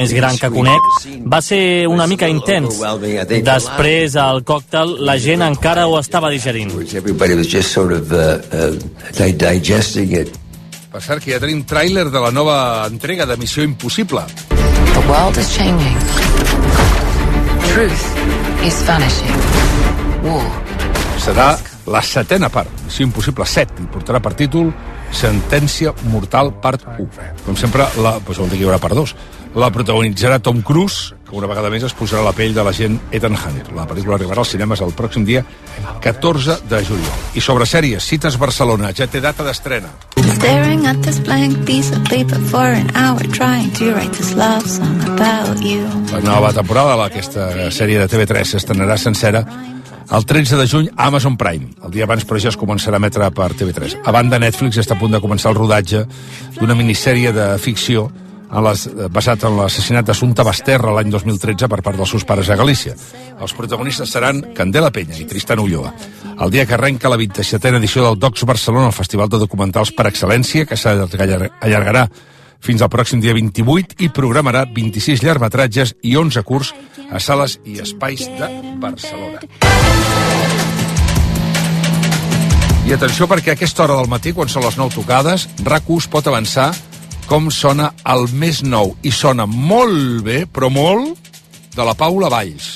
més gran que conec, va ser una mica intens. Després, al còctel, la gent encara ho estava digerint. Per cert, que ja tenim tràiler de la nova entrega de Missió Impossible. The world is changing. Truth is vanishing. War. Serà la 7a part, Missió Impossible 7, i portarà per títol Sentència Mortal Part 1. Com sempre, vol dir que hi haurà part 2. La protagonitzarà Tom Cruise, que una vegada més es posarà a la pell de l'agent Ethan Hunt. La pel·lícula arribarà als cinemes el pròxim dia 14 de juliol. I sobre sèries, Cites Barcelona, ja té data d'estrena. Staring at this blank piece of paper for an hour trying to write this love song about you. La nova temporada d'aquesta sèrie de TV3 s'estrenarà sencera el 13 de juny a Amazon Prime. El dia abans, però, ja es començarà a emetre per TV3. A banda, Netflix està a punt de començar el rodatge d'una minissèrie de ficció basat en l'assassinat d'Assumpta Basterra l'any 2013 per part dels seus pares a Galícia. Els protagonistes seran Candela Peña i Tristan Ulloa. El dia que arrenca la 27a edició del Docs Barcelona, el festival de documentals per excel·lència, que s'allargarà fins al pròxim dia 28 i programarà 26 llargmetratges i 11 curts a sales i espais de Barcelona. I atenció, perquè a aquesta hora del matí, quan són les 9 tocades, RAC1 pot avançar com sona el més nou. I sona molt bé, però molt, de la Paula Valls.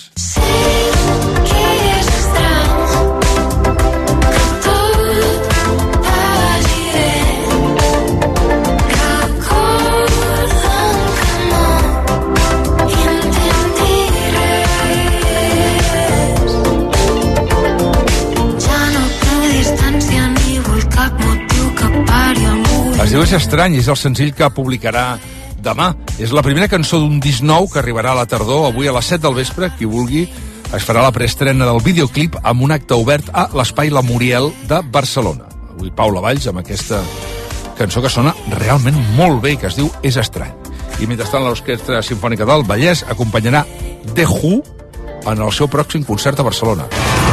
Es diu És estrany, és el senzill que publicarà demà. És la primera cançó d'un disc nou que arribarà a la tardor, avui a les 7 del vespre. Qui vulgui es farà la preestrena del videoclip amb un acte obert a l'Espai La Muriel de Barcelona. Avui Paula Valls amb aquesta cançó que sona realment molt bé i que es diu És estrany. I mentrestant l'Orquestra Simfònica del Vallès acompanyarà The Who en el seu pròxim concert a Barcelona.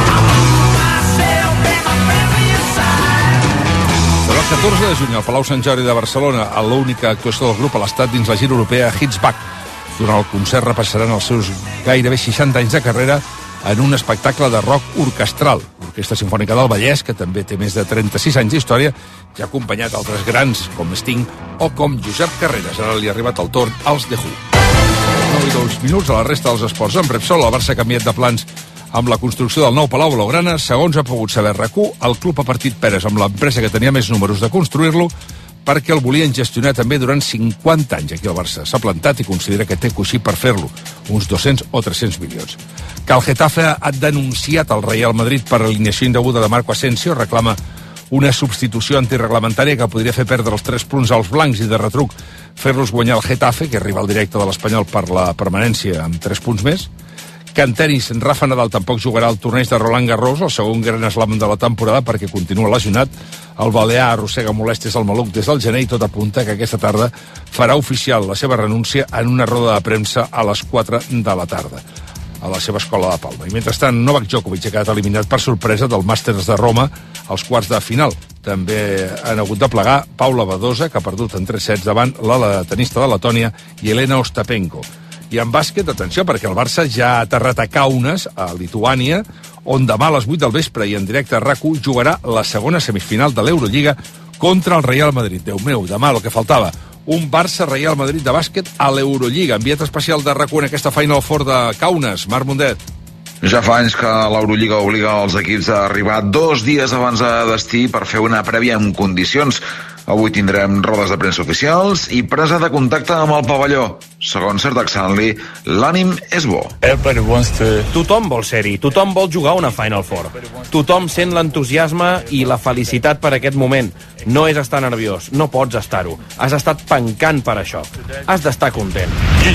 El 14 de juny al Palau Sant Jordi de Barcelona, a l'única actuació del grup a l'estat dins la gira europea Hits Back. Durant el concert repassaran els seus gairebé 60 anys de carrera en un espectacle de rock orquestral. L'Orquestra Simfònica del Vallès, que també té més de 36 anys d'història, ja ha acompanyat altres grans com Sting o com Josep Carreras. Ara li ha arribat el torn als The Who. 9 i 2 minuts a la resta dels esports. En Repsol, el Barça ha canviat de plans amb la construcció del nou Palau Blaugrana. Segons ha pogut saber RAC1, el club ha partit peres amb l'empresa que tenia més números de construir-lo perquè el volien gestionar també durant 50 anys. Aquí el Barça s'ha plantat i considera que té coixí per fer-lo, uns 200 o 300 milions. Que el Getafe ha denunciat el Real Madrid per alineació indeguda de Marco Asensio, reclama una substitució antirreglamentària que podria fer perdre els 3 punts als blancs i de retruc fer-los guanyar el Getafe, que és rival directe de l'Espanyol per la permanència amb 3 punts més. Que en tenis, Rafa Nadal tampoc jugarà al torneig de Roland Garros, el segon gran slam de la temporada, perquè continua lesionat. El balear arrossega molèsties al maluc des del gener i tot apunta que aquesta tarda farà oficial la seva renúncia en una roda de premsa a les 4 de la tarda a la seva escola de Palma. I mentrestant, Novak Djokovic ha quedat eliminat per sorpresa del Màsters de Roma als quarts de final. També han hagut de plegar Paula Badosa, que ha perdut en 3 sets davant la tenista de Letònia, i Elena Ostapenko. I en bàsquet, atenció, perquè el Barça ja ha aterrat a Kaunas, a Lituània, on demà a les 8 del vespre i en directe a RAC1 jugarà la segona semifinal de l'Eurolliga contra el Real Madrid. Déu meu, demà el que faltava. Un Barça-Real Madrid de bàsquet a l'Eurolliga. Enviat especial de RAC1 en aquesta Final Four de Kaunas. Marc Mundet. Ja fa anys que l'Eurolliga obliga els equips a arribar 2 dies abans de destí per fer una prèvia en condicions. Avui tindrem rodes de premsa oficials i presa de contacte amb el pavelló. Segons Serdar Sanli, l'ànim és bo. Tothom vol ser-hi, tothom vol jugar una Final Four. Tothom sent l'entusiasme i la felicitat per aquest moment. No és estar nerviós, no pots estar-ho. Has estat pencant per això. Has d'estar content.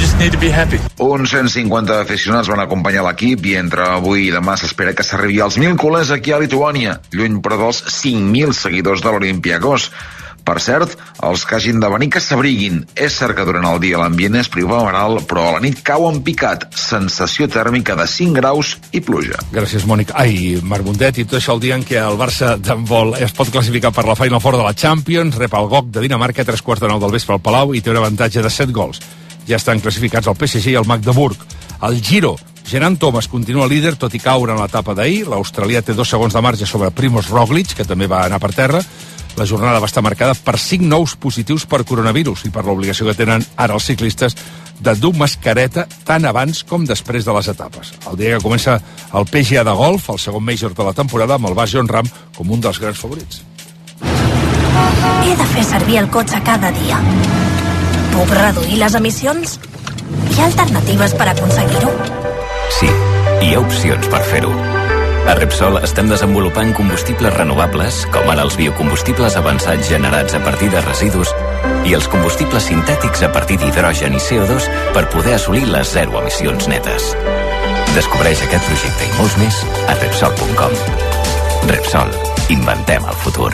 Uns 150 aficionats van acompanyar l'equip i entre avui i demà s'espera que s'arribi als 1.000 culers aquí a Lituània, lluny però dels 5.000 seguidors de l'Olympiakos. Per cert, els que hagin de venir que s'abriguin. És cert que durant el dia l'ambient és primaveral, però a la nit cau en picat. Sensació tèrmica de 5 graus i pluja. Gràcies, Mònica. Marc Mundet, i tot això el dia en què el Barça d'handbol es pot classificar per la Final Four de la Champions, rep el GOG de Dinamarca a 3:15 del vespre al Palau i té un avantatge de 7 gols. ja estan classificats el PSG i el Magdeburg. El Giro, Geraint Thomas continua líder, tot i caure en l'etapa d'ahir. L'australià té 2 segons de marge sobre Primož Roglič, que també va anar per terra. La jornada va estar marcada per 5 nous positius per coronavirus i per l'obligació que tenen ara els ciclistes de dur mascareta tant abans com després de les etapes. El dia que comença el PGA de golf, el segon major de la temporada, amb el Bas Jon Ram com un dels grans favorits. He de fer servir el cotxe cada dia. Puc reduir les emissions? Hi ha alternatives per aconseguir-ho? Sí, hi ha opcions per fer-ho. A Repsol estem desenvolupant combustibles renovables, com ara els biocombustibles avançats generats a partir de residus i els combustibles sintètics a partir d'hidrogen i CO2 per poder assolir les 0 emissions netes. Descobreix aquest projecte i molts més a Repsol.com. Repsol. Inventem el futur.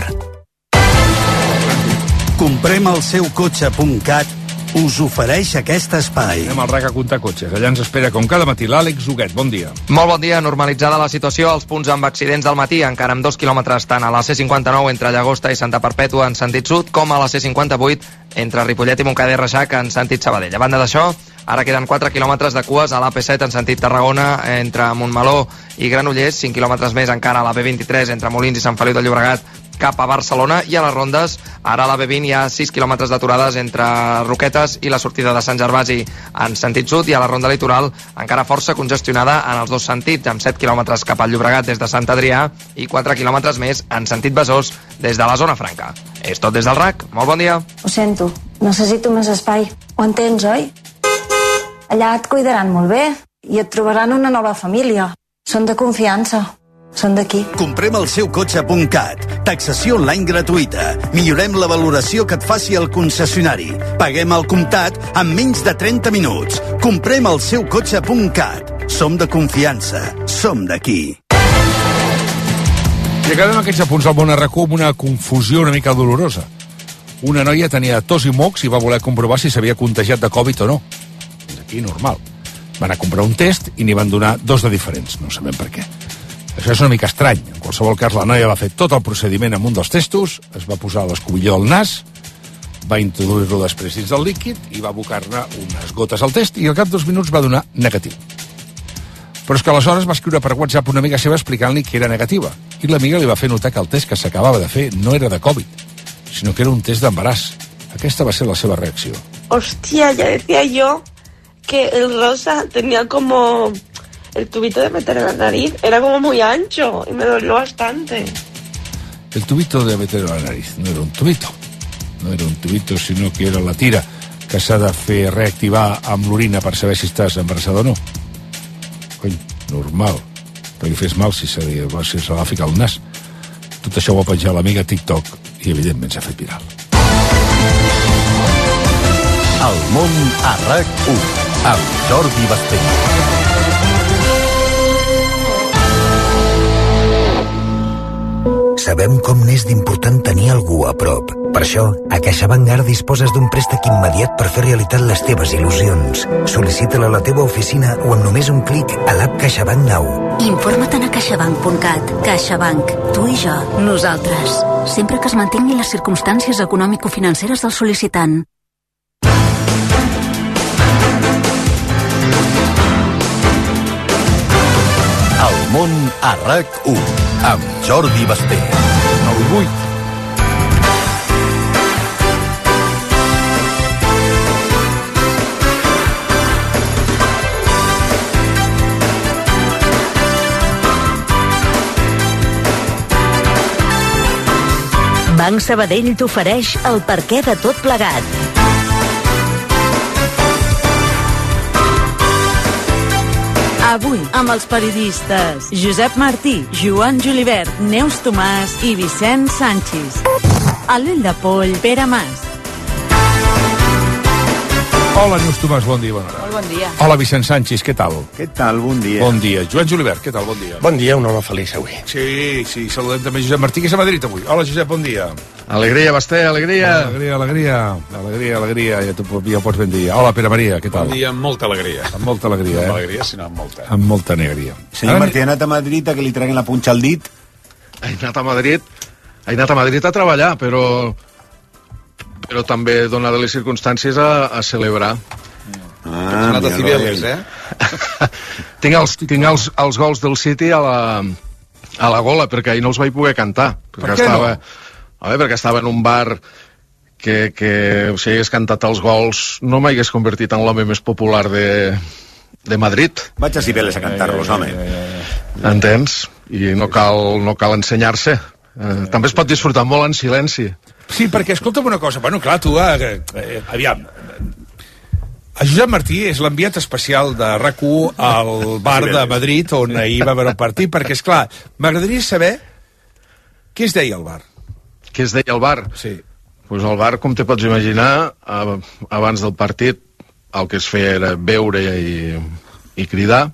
Compremalseucotxe.cat us ofereix aquest espai. Anem al RAC a comptar cotxes. Allà ens espera, com cada matí, l'Àlex Huguet. Bon dia. Molt bon dia. Normalitzada la situació als punts amb accidents del matí, encara amb 2 quilòmetres tant a la C59 entre Llagosta i Santa Perpètua en sentit sud, com a la C58 entre Ripollet i Montcada i Reixac en sentit Sabadell. A banda d'això, ara queden 4 quilòmetres de cues a l'AP7 en sentit Tarragona entre Montmeló i Granollers, 5 quilòmetres més encara a la B23 entre Molins i Sant Feliu de Llobregat cap a Barcelona, i a les rondes ara a la B20 hi ha 6 quilòmetres d'aturades entre Roquetes i la sortida de Sant Gervasi en sentit sud, i a la ronda litoral encara força congestionada en els dos sentits, amb 7 quilòmetres cap al Llobregat des de Sant Adrià i 4 quilòmetres més en sentit Besòs des de la zona franca. És tot des del RAC. Molt bon dia. Ho sento, necessito més espai. Ho entens, oi? Allà et cuidaran molt bé i et trobaran una nova família. Són de confiança. Són d'aquí. Compremalseucotxe.cat. Taxació online gratuïta. Millorem la valoració que et faci el concessionari. Paguem al comptat en menys de 30 minuts. Compremalseucotxe.cat. Som de confiança. Som d'aquí. I acabem aquests apunts al món RAC1 amb una confusió una mica dolorosa. Una noia tenia tos i mocs i va voler comprovar si s'havia contagiat de Covid o no. És aquí normal. Va anar a comprar un test i n'hi van donar 2 de diferents. No sabem per què. Això és una mica estrany. En qualsevol cas, la noia va fer tot el procediment amb un dels testos, es va posar l'escobilló al nas, va introduir-lo després dins del líquid i va abocar-ne unes gotes al test i al cap d'2 minuts va donar negatiu. Però és que aleshores va escriure per WhatsApp una amiga seva explicant-li que era negativa, i l'amiga li va fer notar que el test que s'acabava de fer no era de Covid, sinó que era un test d'embaràs. Aquesta va ser la seva reacció. Hostia, ya decía yo que el rosa tenía como... El tubito de meter en la nariz era como muy ancho y me dolió bastante. El tubito de meter en la nariz no era un tubito. No era un tubito, sinó que era la tira que s'ha de fer reactivar amb l'orina per saber si estàs embarassada o no. Cony, normal. Perquè fes mal si se la fica al nas. Tot això ho va penjar l'amiga a TikTok i evidentment s'ha fet viral. El món a RAC1 amb Jordi Basté. Sabem com n'és d'important tenir algú a prop. Per això, a CaixaBank ara disposes d'un préstec immediat per fer realitat les teves il·lusions. Sol·licita-la a la teva oficina o amb només un clic a l'app CaixaBank Now. Informa't a caixabank.cat. CaixaBank. Tu i jo. Nosaltres. Sempre que es mantinguin les circumstàncies econòmico-financeres del sol·licitant. El món a RAC1 amb Jordi Basté. 9-8. Banc Sabadell t'ofereix el perquè de tot plegat. Avui, amb els periodistes Josep Martí, Joan Julivert, Neus Tomàs i Vicent Sanchis. A l'Ull de Poll, Pere Mas. Hola, Neus Tomàs, bon dia, bona hora. Molt bon dia. Hola, Vicent Sanchis, què tal? Què tal, bon dia. Bon dia. Joan Julivert, què tal, bon dia? Bon dia, un home feliç avui. Sí, saludem també Josep Martí, que és a Madrid avui. Hola, Josep, bon dia. Alegria, Basté, alegria. Alegria, ja ho pots ben dir. Hola, Pere Maria, què tal? Bon dia, amb molta alegria. Amb molta alegria, Amb alegria, sinó amb molta. Amb molta alegria. Senyor Martí, ha anat a Madrid a que li treguen la punxa al dit? He anat a Madrid a treballar, però també, donades les circumstàncies, a celebrar. Ah, mira, Cibeles, tinc els gols del City a la gola, perquè ahir no els vaig poder cantar. Per què no? Perquè estava en un bar que si hagués cantat els gols no m'hagués convertit en l'home més popular de Madrid. Vaig a Cibeles a cantar-los, home. Entens? I no cal ensenyar-se. També es pot disfrutar molt en silenci. Sí, perquè, escolta'm una cosa, bueno, clar, tu, aviam, a Josep Martí és l'enviat especial de RAC1 al bar de Madrid, on ahir va haver el partit, perquè, esclar, m'agradaria saber què es deia al bar. Què es deia al bar? Sí. Pues al bar, com te pots imaginar, abans del partit el que es feia era beure i cridar,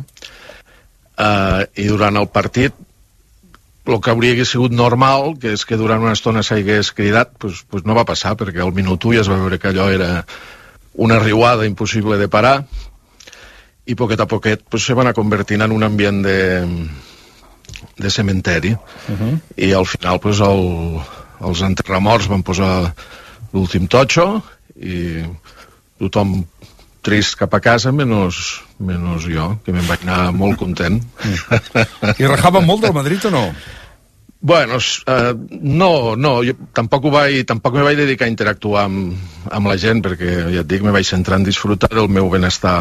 i durant el partit el que hauria sigut normal, que és que durant una estona s'hagués cridat, pues no va passar, perquè al minut 1 ja es va veure que allò era una riuada impossible de parar, i poquet a poquet pues, se va anar convertint en un ambient de cementeri. I al final pues, els enterramorts van posar l'últim totxo i tothom trist cap a casa, menys jo, que me'n vaig anar molt content. I rajava molt del Madrid o no? Bueno, no, jo tampoc me vaig dedicar a interactuar amb la gent, perquè ja et dic, me vaig centrar en disfrutar del meu benestar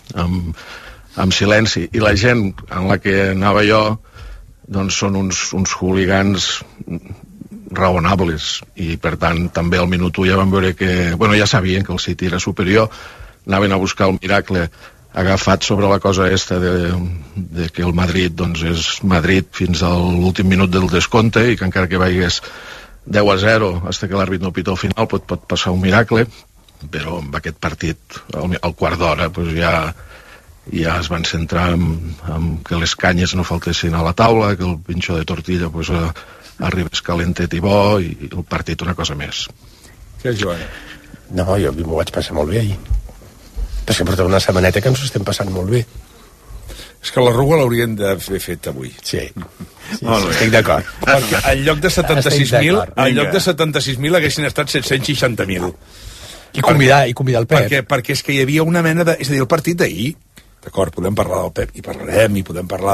amb silenci, i la gent en la que anava jo doncs són uns hooligans raonables, i per tant també al minut 1 ja van veure que, bueno, ja sabien que el City era superior, anaven a buscar el miracle agafat sobre la cosa esta de que el Madrid doncs és Madrid fins a l'últim minut del descompte, i que encara que vagis 10-0 fins que l'àrbit no pita al final pot passar un miracle, però amb aquest partit al quart d'hora pues ja es van centrar en que les canyes no faltessin a la taula, que el pinxo de tortilla pues, arribés calentet i bo, i el partit una cosa més. Què és, Joan? No, jo m'ho vaig passar molt bé ahir. Perquè portem una setmaneta que ens ho estem passant molt bé. És que la Ruga l'haurien d'haver fet avui. Sí, estic d'acord. Perquè en lloc de 76.000 haguessin estat 760.000. I convidar el Pep. Perquè és que hi havia una mena de... És a dir, el partit d'ahir, d'acord, podem parlar del Pep, i parlarem, i podem parlar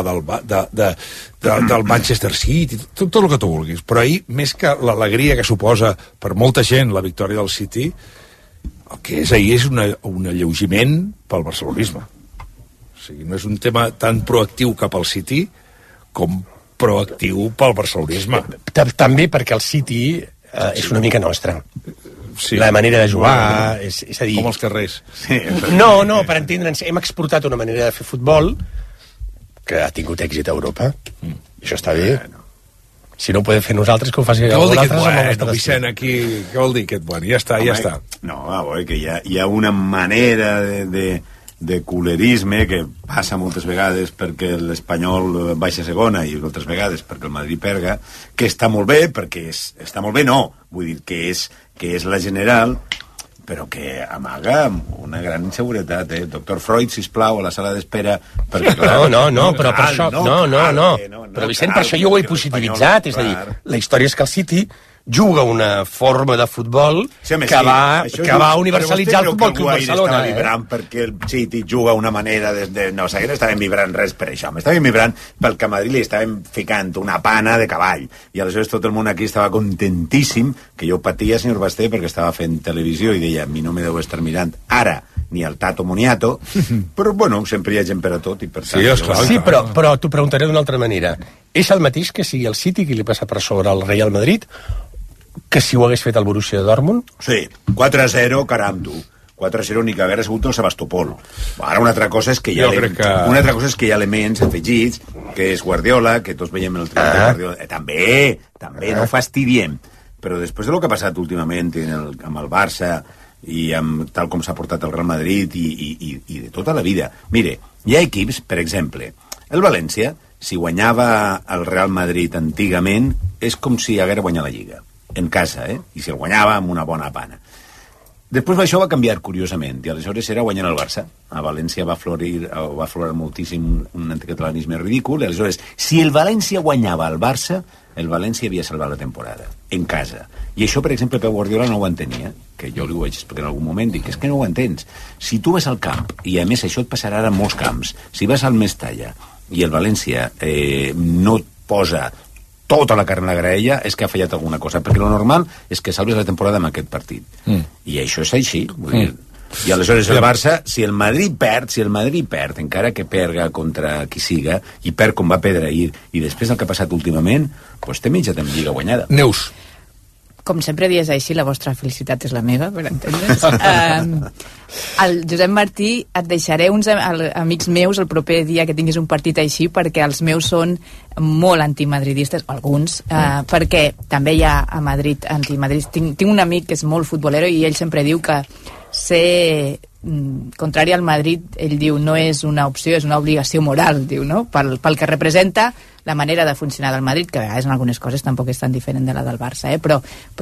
del Manchester City, tot el que tu vulguis, però ahir, més que l'alegria que suposa per molta gent la victòria del City, el que és ahir és un alleugiment pel barcelonisme. O sigui, no és un tema tan proactiu cap al City com proactiu pel barcelonisme. També perquè el City és una mica nostra. Sí. La manera de jugar, és a dir... Com els carrers. Sí, no, per entendre'ns, hem exportat una manera de fer futbol que ha tingut èxit a Europa. I això està bé. Si no ho podem fer nosaltres, que ho faci algú altre. Vicent, aquí, què vol dir aquest bueno? Ja està, ja està. No, a veure, que hi ha una manera de culerisme que passa moltes vegades perquè l'Espanyol baixa a segona i altres vegades perquè el Madrid perga, que està molt bé, perquè està molt bé, no, vull dir que és la general, però que amaga una gran inseguretat, Doctor Freud, sisplau, a la sala d'espera... No, però per això... No. Però, Vicent, per això jo ho he positivitzat, és a dir, la història és que el City juga una forma de futbol que va universalitzar el Futbol Club Barcelona. Estava vibrant perquè el City juga una manera de... No, que no estàvem vibrant res per això, estàvem vibrant pel que a Madrid li estàvem ficant una pana de cavall, i aleshores tot el món aquí estava contentíssim, que jo patia, senyor Basté, perquè estava fent televisió i deia, a mi no me deu estar mirant ara ni el Tato Moniato, però bueno, sempre hi ha gent per a tot i per tant... Sí, però t'ho preguntaré d'una altra manera. És el mateix que sigui el City qui li passa per sobre al Real Madrid que si ho hagués fet el Borussia Dortmund? Sí, 4-0, caram, tu. 4-0 ni que hagués sigut el Sebastopol. Ara una altra cosa és que hi ha elements afegits, que és Guardiola, que tots veiem el triomf de Guardiola. També, no fastidiem. Però després de lo que ha passat últimament amb el Barça i amb tal com s'ha portat el Real Madrid i de tota la vida. Mire, hi ha equips, per exemple, el València, si guanyava el Real Madrid antigament, és com si hagués guanyat la Lliga. En casa, i si el guanyava amb una bona pana. Després això va canviar curiosament, i aleshores era guanyant el Barça. A València va aflorar moltíssim un anticatalanisme ridícul, i aleshores, si el València guanyava el Barça, el València havia salvat la temporada, en casa. I això, per exemple, Pep Guardiola no ho entenia. que jo li ho vaig explicar en algun moment, dic, és que no ho entens. Si tu vas al camp, i a més això et passarà ara en molts camps, si vas al Mestalla i el València no et posa tota la carn a la graella, és que ha fallat alguna cosa, perquè lo normal és que salvis la temporada amb aquest partit. I això és així, vull dir. I aleshores el Barça, si el Madrid perd, encara que perga contra qui siga, i perd com va perdre ahir, i després del que ha passat últimament, doncs té mitja lliga guanyada. Neus. Com sempre dies així, la vostra felicitat és la meva, per entendre's. El Josep Martí, et deixaré uns amics meus el proper dia que tinguis un partit així, perquè els meus són molt antimadridistes, alguns, perquè també hi ha a Madrid antimadridistes. Tinc un amic que és molt futbolero i ell sempre diu que ser contrari al Madrid, ell diu, no és una opció, és una obligació moral, diu, no? Pel que representa la manera de funcionar del Madrid, que a vegades en algunes coses tampoc és tan diferent de la del Barça, però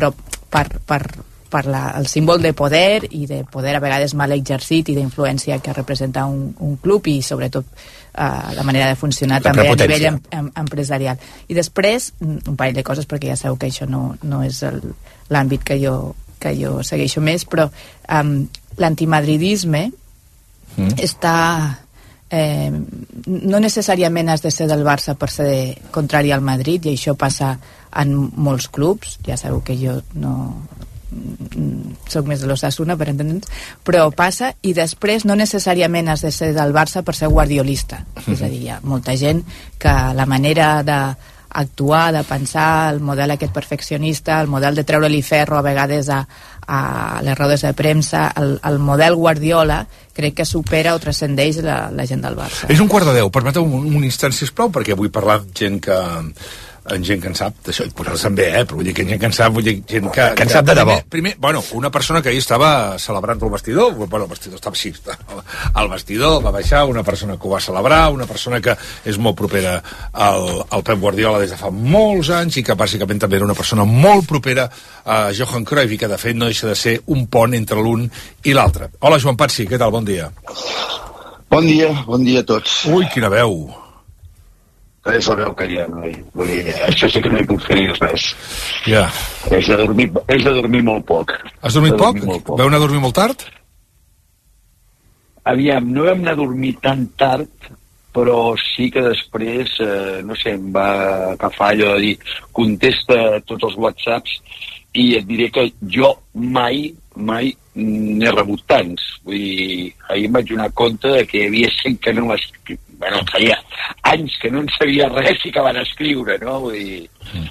per el símbol de poder i de poder a vegades mal exercit i d'influència que representa un club i sobretot la manera de funcionar també a nivell empresarial. I després, un parell de coses, perquè ja sabeu que això no és l'àmbit que jo segueixo més, però l'antimadridisme està... no necessàriament has de ser del Barça per ser contrari al Madrid, i això passa en molts clubs. Ja sabeu que jo no soc més de l'Osasuna, per entendre'ns, però passa. I després no necessàriament has de ser del Barça per ser guardiolista. És a dir, hi ha molta gent que la manera d'actuar, de pensar, el model aquest perfeccionista, el model de treure-li ferro a vegades a les rodes de premsa, el model Guardiola, crec que supera o transcendeix la gent del Barça. És 9:15. Permeteu un instant, sisplau, perquè vull parlar amb gent que en sap d'això, també, però vull dir que gent que en sap, vull dir gent que en sap de debò. Primer, una persona que ahir estava celebrant el vestidor, el vestidor estava així, el vestidor va baixar, una persona que ho va celebrar, una persona que és molt propera al Pep Guardiola des de fa molts anys i que bàsicament també era una persona molt propera a Johan Cruyff i que de fet no deixa de ser un pont entre l'un i l'altre. Hola, Joan Patsi, què tal? Bon dia. Bon dia a tots. Ui, quina veu. És la veu que hi ha, noi. Vull dir, això sí que no hi puc fer res. Ja. És de dormir molt poc. Has dormit poc? Vau anar a dormir molt tard? Aviam, no vam anar a dormir tan tard, però sí que després, no sé, em va agafar allò de dir, contesta tots els whatsapps, i et diré que jo mai n'he rebut tants. Vull dir, ahir em vaig donar compte de que hi havia gent que no m'escrivia. Bueno, feia anys que no en sabia res i que van escriure, no? Vull dir,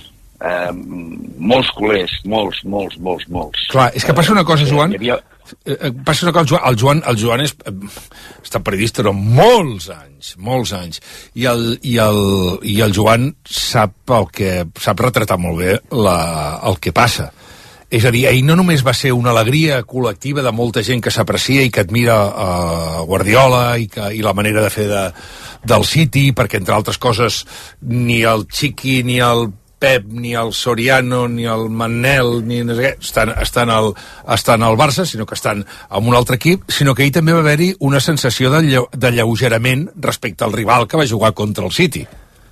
molts culers, molts. Clar, és que passa una cosa, Joan, passa una cosa, el Joan és està periodista durant molts anys, i el Joan sap retratar molt bé el que passa. És a dir, ahir no només va ser una alegria col·lectiva de molta gent que s'aprecia i que admira Guardiola i la manera de fer del City, perquè, entre altres coses, ni el Chiqui, ni el Pep, ni el Soriano, ni el Manel, ni no sé què, estan al Barça, sinó que estan en un altre equip, sinó que ahir també va haver-hi una sensació d'alleugerament respecte al rival que va jugar contra el City.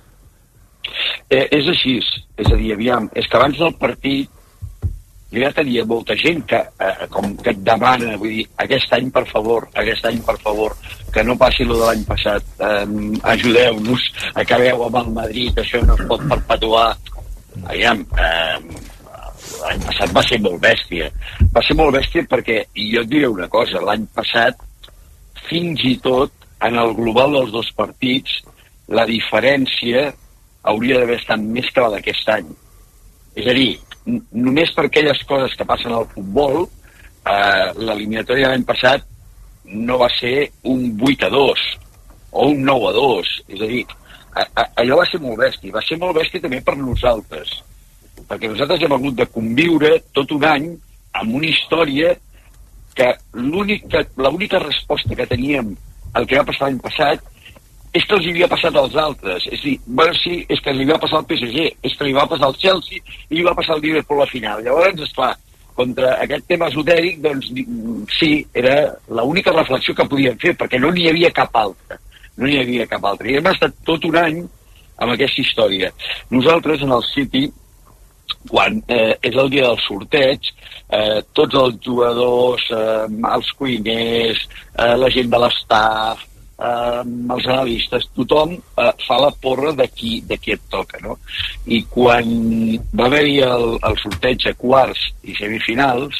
És així, és a dir, aviam, és que abans del partit jo ja tenia molta gent que et demana, vull dir, aquest any per favor, que no passi lo de l'any passat, ajudeu-nos, acabeu amb el Madrid, això no es pot perpetuar. Aviam, l'any passat va ser molt bèstia perquè, i jo et diré una cosa, l'any passat, fins i tot, en el global dels dos partits, la diferència hauria d'haver estat més que la d'aquest any. És a dir, només per aquelles coses que passen al futbol, l'eliminatòria de l'any passat no va ser un 8-2 o un 9-2. És a dir, allò va ser molt bèstia també per nosaltres, perquè nosaltres hem hagut de conviure tot un any amb una història que l'única resposta que teníem al que va passar l'any passat és que els havia passat als altres. És a dir, bueno, sí, és que li va passar al PSG, és que li va passar al Chelsea i li va passar al Liverpool a la final. Llavors, esclar, contra aquest tema esotèric, doncs sí, era l'única reflexió que podíem fer, perquè no n'hi havia cap altra. I hem estat tot un any amb aquesta història. Nosaltres, en el City, quan és el dia del sorteig, tots els jugadors, els cuiners, la gent de l'estaf, els analistes, tothom fa la porra de qui et toca, no? I quan va haver-hi el sorteig a quarts i semifinals,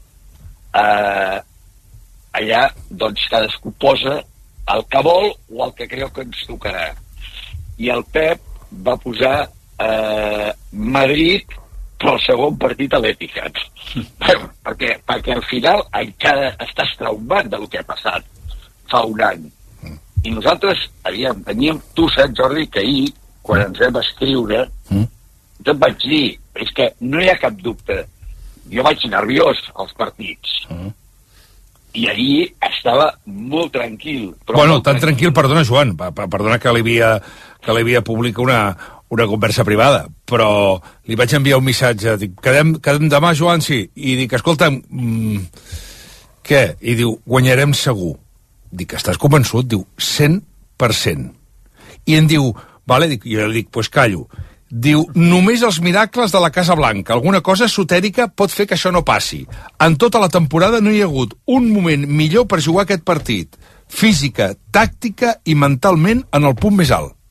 allà doncs cadascú posa el que vol o el que creu que ens tocarà. I el Pep va posar Madrid pel segon partit a l'Etihad. perquè al final encara estàs traumat del que ha passat fa un any. I nosaltres, teníem, tu saps, Jordi, que ahir, quan ens vam escriure, jo et vaig dir, és que no hi ha cap dubte. Jo vaig nerviós als partits. I ahir estava molt tranquil. Bueno, tan tranquil, perdona, Joan, perdona que li havia publicat una conversa privada, però li vaig enviar un missatge, dic, quedem demà, Joan, sí, i dic, escolta'm, què? I diu, guanyarem segur. Dic, estàs convençut? Diu, 100%. I em diu, vale, jo li dic, pues callo. Diu, només els miracles de la Casa Blanca, alguna cosa esotèrica pot fer que això no passi. En tota la temporada no hi ha hagut un moment millor per jugar aquest partit. Física, tàctica i mentalment en el punt més alt.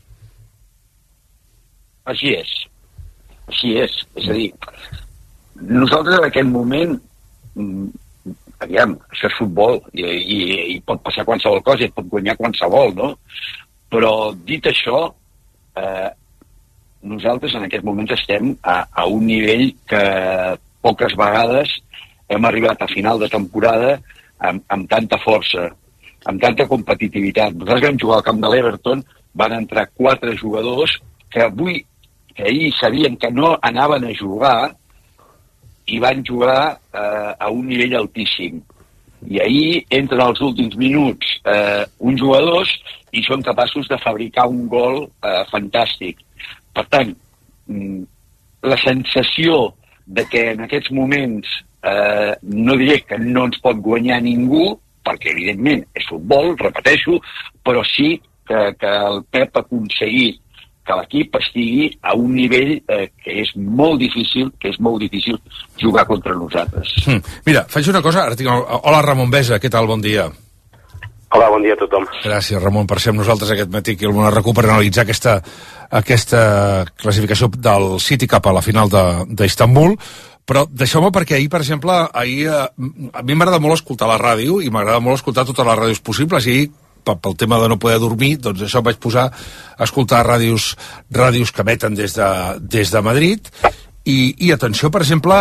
Així és. És a dir, nosaltres en aquest moment, això és futbol i pot passar qualsevol cosa i pot guanyar qualsevol, no? Però dit això, nosaltres en aquest moment estem a un nivell que poques vegades hem arribat a final de temporada amb tanta força, amb tanta competitivitat. Nosaltres vam jugar al camp de l'Everton, van entrar 4 jugadors que ahir sabien que no anaven a jugar i van jugar a un nivell altíssim. I ahir entren als últims minuts uns jugadors i són capaços de fabricar un gol fantàstic. Per tant, la sensació de que en aquests moments no diré que no ens pot guanyar ningú, perquè evidentment és futbol, repeteixo, però sí que el Pep ha aconseguit que l'equip estigui a un nivell que és molt difícil jugar contra nosaltres. Mira, faig una cosa, ara tinc... Hola, Ramon Besa, què tal? Bon dia. Hola, bon dia a tothom. Gràcies, Ramon, per ser amb nosaltres aquest matí, que el món RAC1 per analitzar aquesta classificació del City cap a la final d'Istanbul. Però deixeu-me, perquè ahir, per exemple, a mi m'agrada molt escoltar la ràdio i m'agrada molt escoltar totes les ràdios possibles, i pel tema de no poder dormir, doncs això vaig posar a escoltar ràdios que emeten des de Madrid, i atenció, per exemple,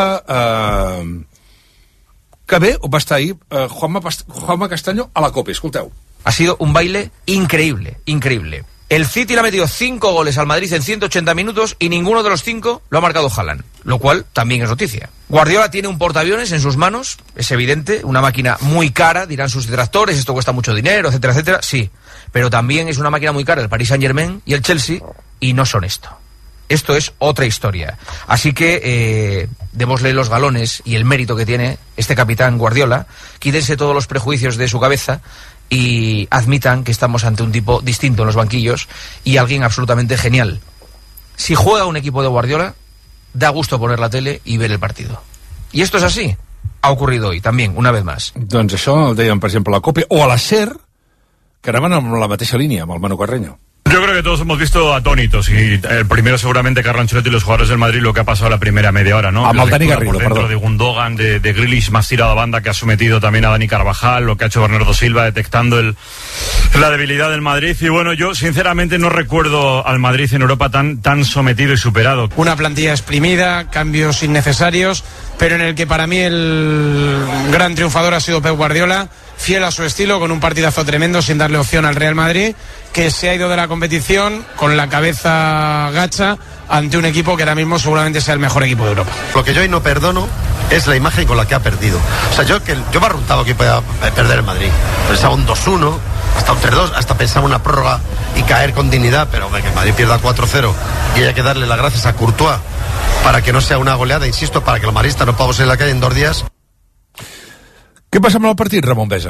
que bé va estar ahir Juanma Castaño a la COPE, escolteu. Ha sido un baile increíble. El City le ha metido 5 goles al Madrid en 180 minutos y ninguno de los 5 lo ha marcado Haaland, lo cual también es noticia. Guardiola tiene un portaaviones en sus manos, es evidente, una máquina muy cara, dirán sus detractores, esto cuesta mucho dinero, etcétera, etcétera, sí, pero también es una máquina muy cara el Paris Saint-Germain y el Chelsea, y no son esto. Esto es otra historia. Así que démosle los galones y el mérito que tiene este capitán Guardiola, quítense todos los prejuicios de su cabeza y admitan que estamos ante un tipo distinto en los banquillos y alguien absolutamente genial. Si juega un equipo de Guardiola, da gusto poner la tele y ver el partido. Y esto es así. Ha ocurrido hoy, también, una vez más. Doncs això el deien, per exemple, a la COPE o a la SER, que anaven amb la mateixa línia, amb el Manu Carreño. Yo creo que todos hemos visto atónitos, y el primero seguramente Carlo Ancelotti y los jugadores del Madrid, lo que ha pasado la primera media hora, ¿no? A Dani Garrido, por dentro de Gundogan, de Grealish más tirado a banda, que ha sometido también a Dani Carvajal, lo que ha hecho Bernardo Silva detectando la debilidad del Madrid. Y bueno, yo sinceramente no recuerdo al Madrid en Europa tan sometido y superado. Una plantilla exprimida, cambios innecesarios, pero en el que para mí el gran triunfador ha sido Pep Guardiola, fiel a su estilo, con un partidazo tremendo, sin darle opción al Real Madrid, que se ha ido de la competición con la cabeza gacha ante un equipo que ahora mismo seguramente sea el mejor equipo de Europa. Lo que yo hoy no perdono es la imagen con la que ha perdido. O sea, yo me arruntaba que podía perder el Madrid. Pensaba un 2-1, hasta un 3-2, hasta pensaba una prórroga y caer con dignidad, pero que el Madrid pierda 4-0 y haya que darle las gracias a Courtois para que no sea una goleada, insisto, para que los madridistas no podamos ir a la calle en 2 días. Què passa amb el partit, Ramon Besa?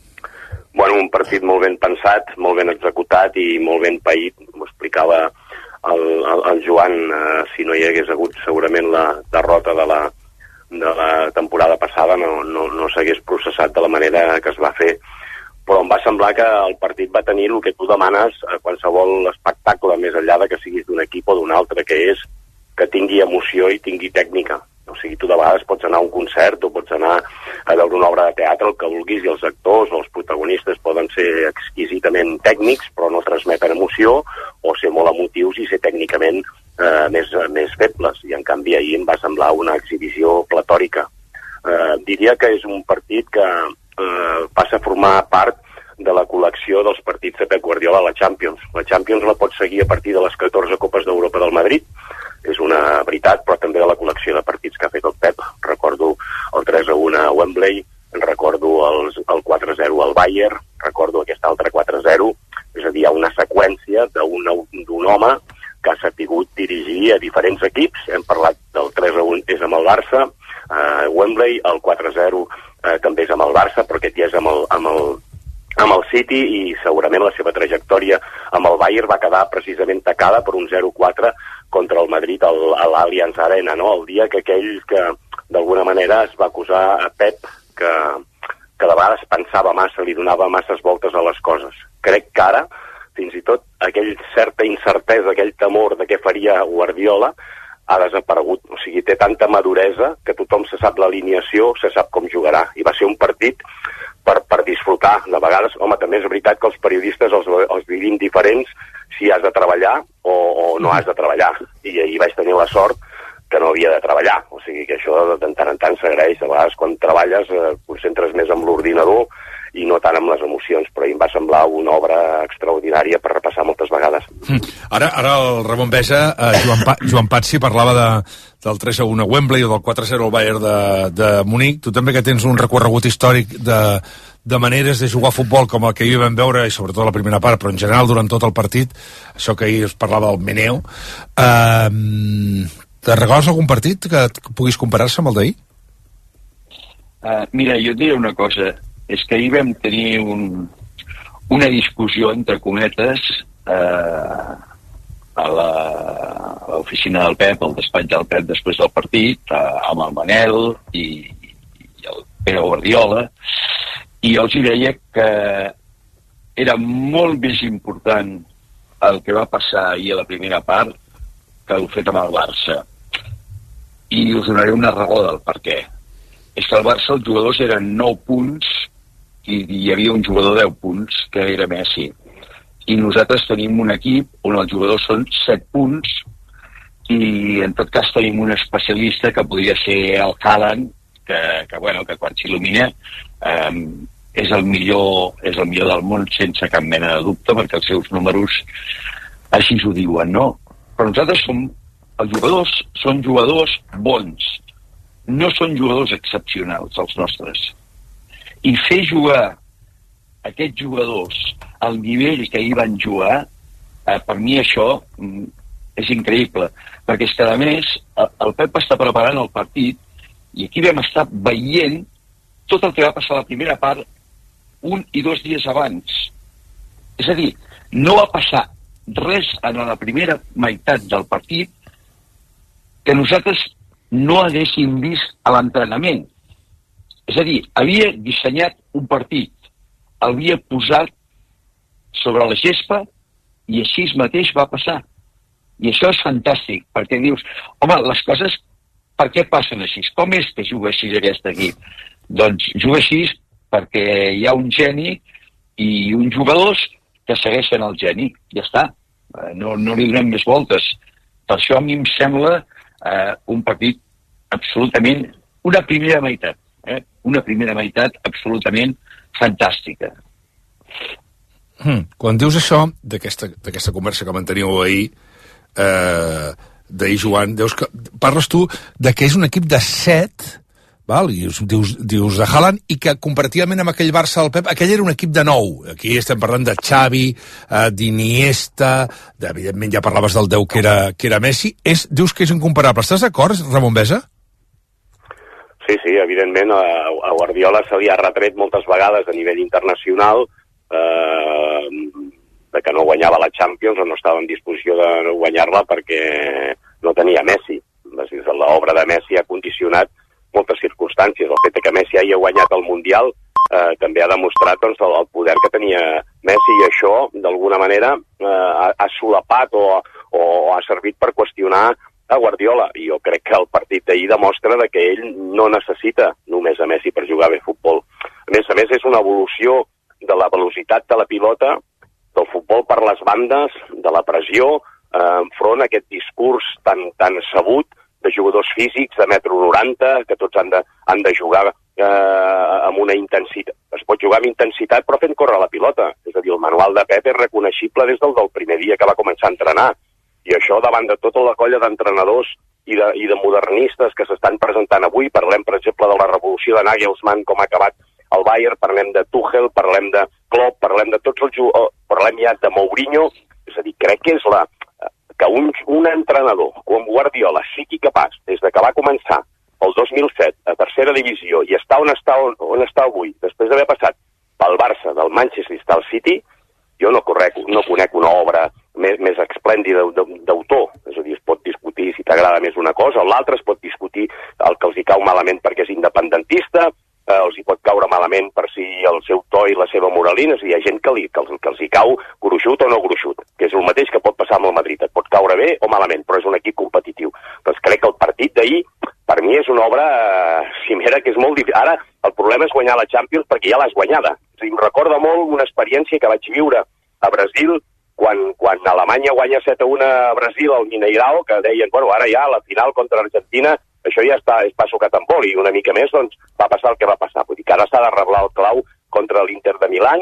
Bueno, un partit molt ben pensat, molt ben executat i molt ben paït. M'ho explicava el Joan, si no hi hagués hagut segurament la derrota de la temporada passada, no s'hagués processat de la manera que es va fer. Però em va semblar que el partit va tenir el que tu demanes a qualsevol espectacle, més enllà de que siguis d'un equip o d'un altre, que és que tingui emoció i tingui tècnica. O sigui, tu de vegades pots anar a un concert o pots anar a veure una obra de teatre, el que vulguis, i els actors o els protagonistes poden ser exquisidament tècnics, però no transmeten emoció, o ser molt emotius i ser tècnicament més febles. I en canvi ahir em va semblar una exhibició platòrica. Diria que és un partit que passa a formar part de la col·lecció dels partits de Pep Guardiola a la Champions. La Champions la pots seguir a partir de les 14 Copes d'Europa del Madrid, és una veritat, però també de la col·lecció de partits que ha fet el Pep. Recordo el 3-1 a Wembley, recordo el 4-0 al Bayern, recordo aquest altre 4-0, és a dir, hi ha una seqüència d'un home que ha sabut dirigir a diferents equips. Hem parlat del 3-1, és amb el Barça, Wembley, el 4-0 també és amb el Barça, però aquest ja és amb el City, i segurament la seva trajectòria amb el Bayern va quedar precisament tacada per un 0-4 contra el Madrid a l'Allianz Arena, no? El dia que aquell que d'alguna manera es va acusar a Pep que de vegades pensava massa, li donava masses voltes a les coses. Crec que ara, fins i tot, aquell certa incertesa, aquell temor de què faria Guardiola ha desaparegut. O sigui, té tanta maduresa que tothom se sap l'alineació, se sap com jugarà. I va ser un partit per disfrutar. De vegades, home, també és veritat que els periodistes els vivim diferents si has de treballar o no has de treballar. I ahir vaig tenir la sort que no havia de treballar. O sigui que això de tant en tant s'agraeix. De vegades quan treballes concentres més amb l'ordinador i no tant amb les emocions, però em va semblar una obra extraordinària per repassar moltes vegades. Ara el Ramon Besa, Joan Patsi parlava del 3-1 a Wembley o del 4-0 al Bayern de Munic. Tu també, que tens un recorregut històric de maneres de jugar a futbol com el que ahir vam veure, i sobretot la primera part, però en general durant tot el partit, això que ahir es parlava del meneo, te recordes algun partit que puguis comparar-se amb el d'ahir? Mira, jo et diré una cosa, és que ahir vam tenir una discussió, entre cometes, a l'oficina del Pep, al despatx del Pep després del partit, amb el Manel i el Pere Guardiola, i jo els deia que era molt més important el que va passar ahir a la primera part que el fet amb el Barça. I us donaré una raó del per què. És que al Barça els jugadors eren 9 punts i hi havia un jugador de 10 punts, que era Messi. I nosaltres tenim un equip on els jugadors són 7 punts i en tot cas tenim un especialista que podria ser el Haaland, que quan s'il·lumina és el millor del món sense cap mena de dubte, perquè els seus números així ho diuen, no? Però nosaltres els jugadors són jugadors bons, no són jugadors excepcionals els nostres. I fer jugar aquests jugadors al nivell que hi van jugar, per mi això és increïble, perquè és que a més el Pep està preparant el partit i aquí vam estar veient tot el que va passar a la primera part 1 i 2 dies abans. És a dir, no va passar res en la primera meitat del partit que nosaltres no haguéssim vist a l'entrenament. És a dir, havia dissenyat un partit, l'havia posat sobre la gespa i així mateix va passar. I això és fantàstic, perquè dius, home, les coses per què passen així? Com és que juga així aquest equip? Doncs juga així perquè hi ha un geni i uns jugadors que segueixen el geni. Ja està. No li donem més voltes. Per això a mi em sembla un partit absolutament... Una primera meitat. Una primera meitat absolutament fantàstica. Quan dius això, d'aquesta conversa que manteníeu ahir, d'ahir Joan, parles tu de que és un equip de 7, val? I dius de Haaland, i que comparativament amb aquell Barça del Pep, aquell era un equip de 9. Aquí estem parlant de Xavi, d'Iniesta, evidentment ja parlaves del 10 que era Messi. Dius que és incomparable. Estàs d'acord, Ramon Besa? Sí, evidentment a Guardiola se li ha retret moltes vegades a nivell internacional de que no guanyava la Champions o no estava en disposició de guanyar-la perquè no tenia Messi. L'obra de Messi ha condicionat moltes circumstàncies. El fet que Messi hagi guanyat el Mundial també ha demostrat doncs, el poder que tenia Messi, i això, d'alguna manera, ha solapat o ha servit per qüestionar a Guardiola. I jo crec que el partit d'ahir demostra que ell no necessita només a Messi per jugar bé futbol. A més, és una evolució de la velocitat de la pilota, del futbol per les bandes, de la pressió, enfront a aquest discurs tan sabut de jugadors físics de 1,90 m, que tots han de jugar amb una intensitat. Es pot jugar amb intensitat però fent córrer la pilota. És a dir, el manual de Pep és reconeixible des del primer dia que va començar a entrenar. I això, davant de tota la colla d'entrenadors i de modernistes que s'estan presentant avui, parlem, per exemple, de la revolució de Nagelsmann, com ha acabat el Bayern, parlem de Tuchel, parlem de Klopp, parlem de tots els jugadors, parlem ja de Mourinho. És a dir, crec que és que un entrenador com Guardiola sigui capaç, des de que va començar el 2007 a tercera divisió i està on està avui, després d'haver passat pel Barça, del Manchester i del City, jo no conec una obra més esplèndida d'autor. És a dir, es pot discutir si t'agrada més una cosa o l'altra, es pot discutir el que els hi cau malament perquè és independentista, els hi pot caure malament per si el seu to i la seva moralina. És a dir, hi ha gent que els hi cau gruixut o no gruixut, que és el mateix que pot passar amb el Madrid. Et pot caure bé o malament, però és un equip competitiu. Doncs crec que el partit d'ahir, per mi, és una obra cimera que és molt difícil. Ara, el problema és guanyar la Champions perquè ja l'has guanyada. És a dir, em recorda molt una experiència que vaig viure a Brasil quan Alemanya guanya 7-1 a Brasil al Mineirao, que deien, bueno, ara ja la final contra Argentina, això ja està, és passo catambol, i una mica més, doncs, va passar el que va passar. Vull dir que ara s'ha de reblar el clau contra l'Inter de Milán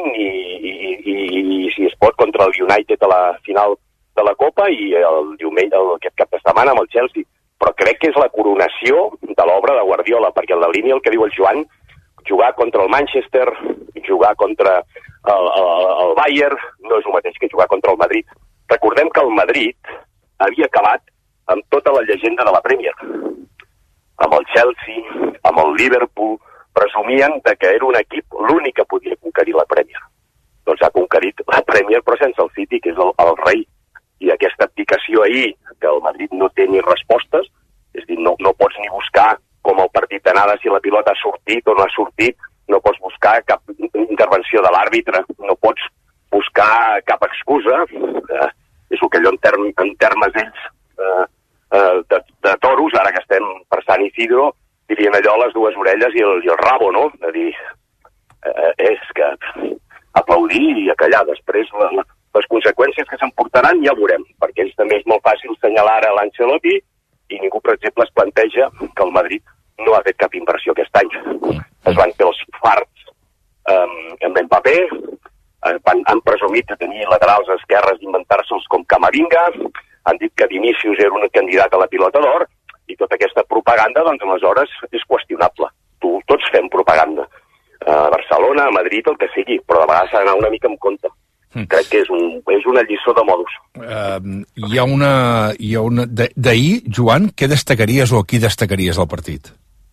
i si es pot, contra el United a la final de la Copa i el diumenge, aquest cap de setmana, amb el Chelsea. Però crec que és la coronació de l'obra de Guardiola, perquè en la línia el que diu el Joan, jugar contra el Manchester, jugar contra el Bayern, no és el mateix que jugar contra el Madrid. Recordem que el Madrid havia acabat amb tota la llegenda de la Premier. Amb el Chelsea, amb el Liverpool, presumien que era un equip l'únic que podia conquerir la Premier. Doncs ha conquerit la Premier, però sense el City, que és el rei. I aquesta abdicació ahir, que el Madrid no té ni respostes, és a dir, no pots ni buscar com el partit d'anada si la pilota ha sortit o no ha sortit, no pots buscar cap intervenció de l'àrbitre, no pots buscar cap excusa. És el que allò en termes ells de toros, ara que estem per Sant Isidro, dirien allò les dues orelles i el rabo, no? És a dir, és que aplaudir i a callar. Després les conseqüències que s'emportaran ja veurem, perquè ells també és molt fàcil assenyalar a l'Ancelotti i ningú, per exemple, es planteja que el Madrid no ha fet cap inversió aquest any. Es van fer els farts amb Mbappé, han presumit de tenir laterals esquerres d'inventar-se'ls com Camavinga, han dit que Vinícius era un candidat a la pilota d'or, i tota aquesta propaganda, doncs, aleshores, és qüestionable. Tots fem propaganda. A Barcelona, a Madrid, el que sigui, però de vegades s'ha d'anar una mica amb compte. Crec que és una lliçó de modus. Hi ha una... D'ahir, Joan, què destacaries o qui destacaries del partit?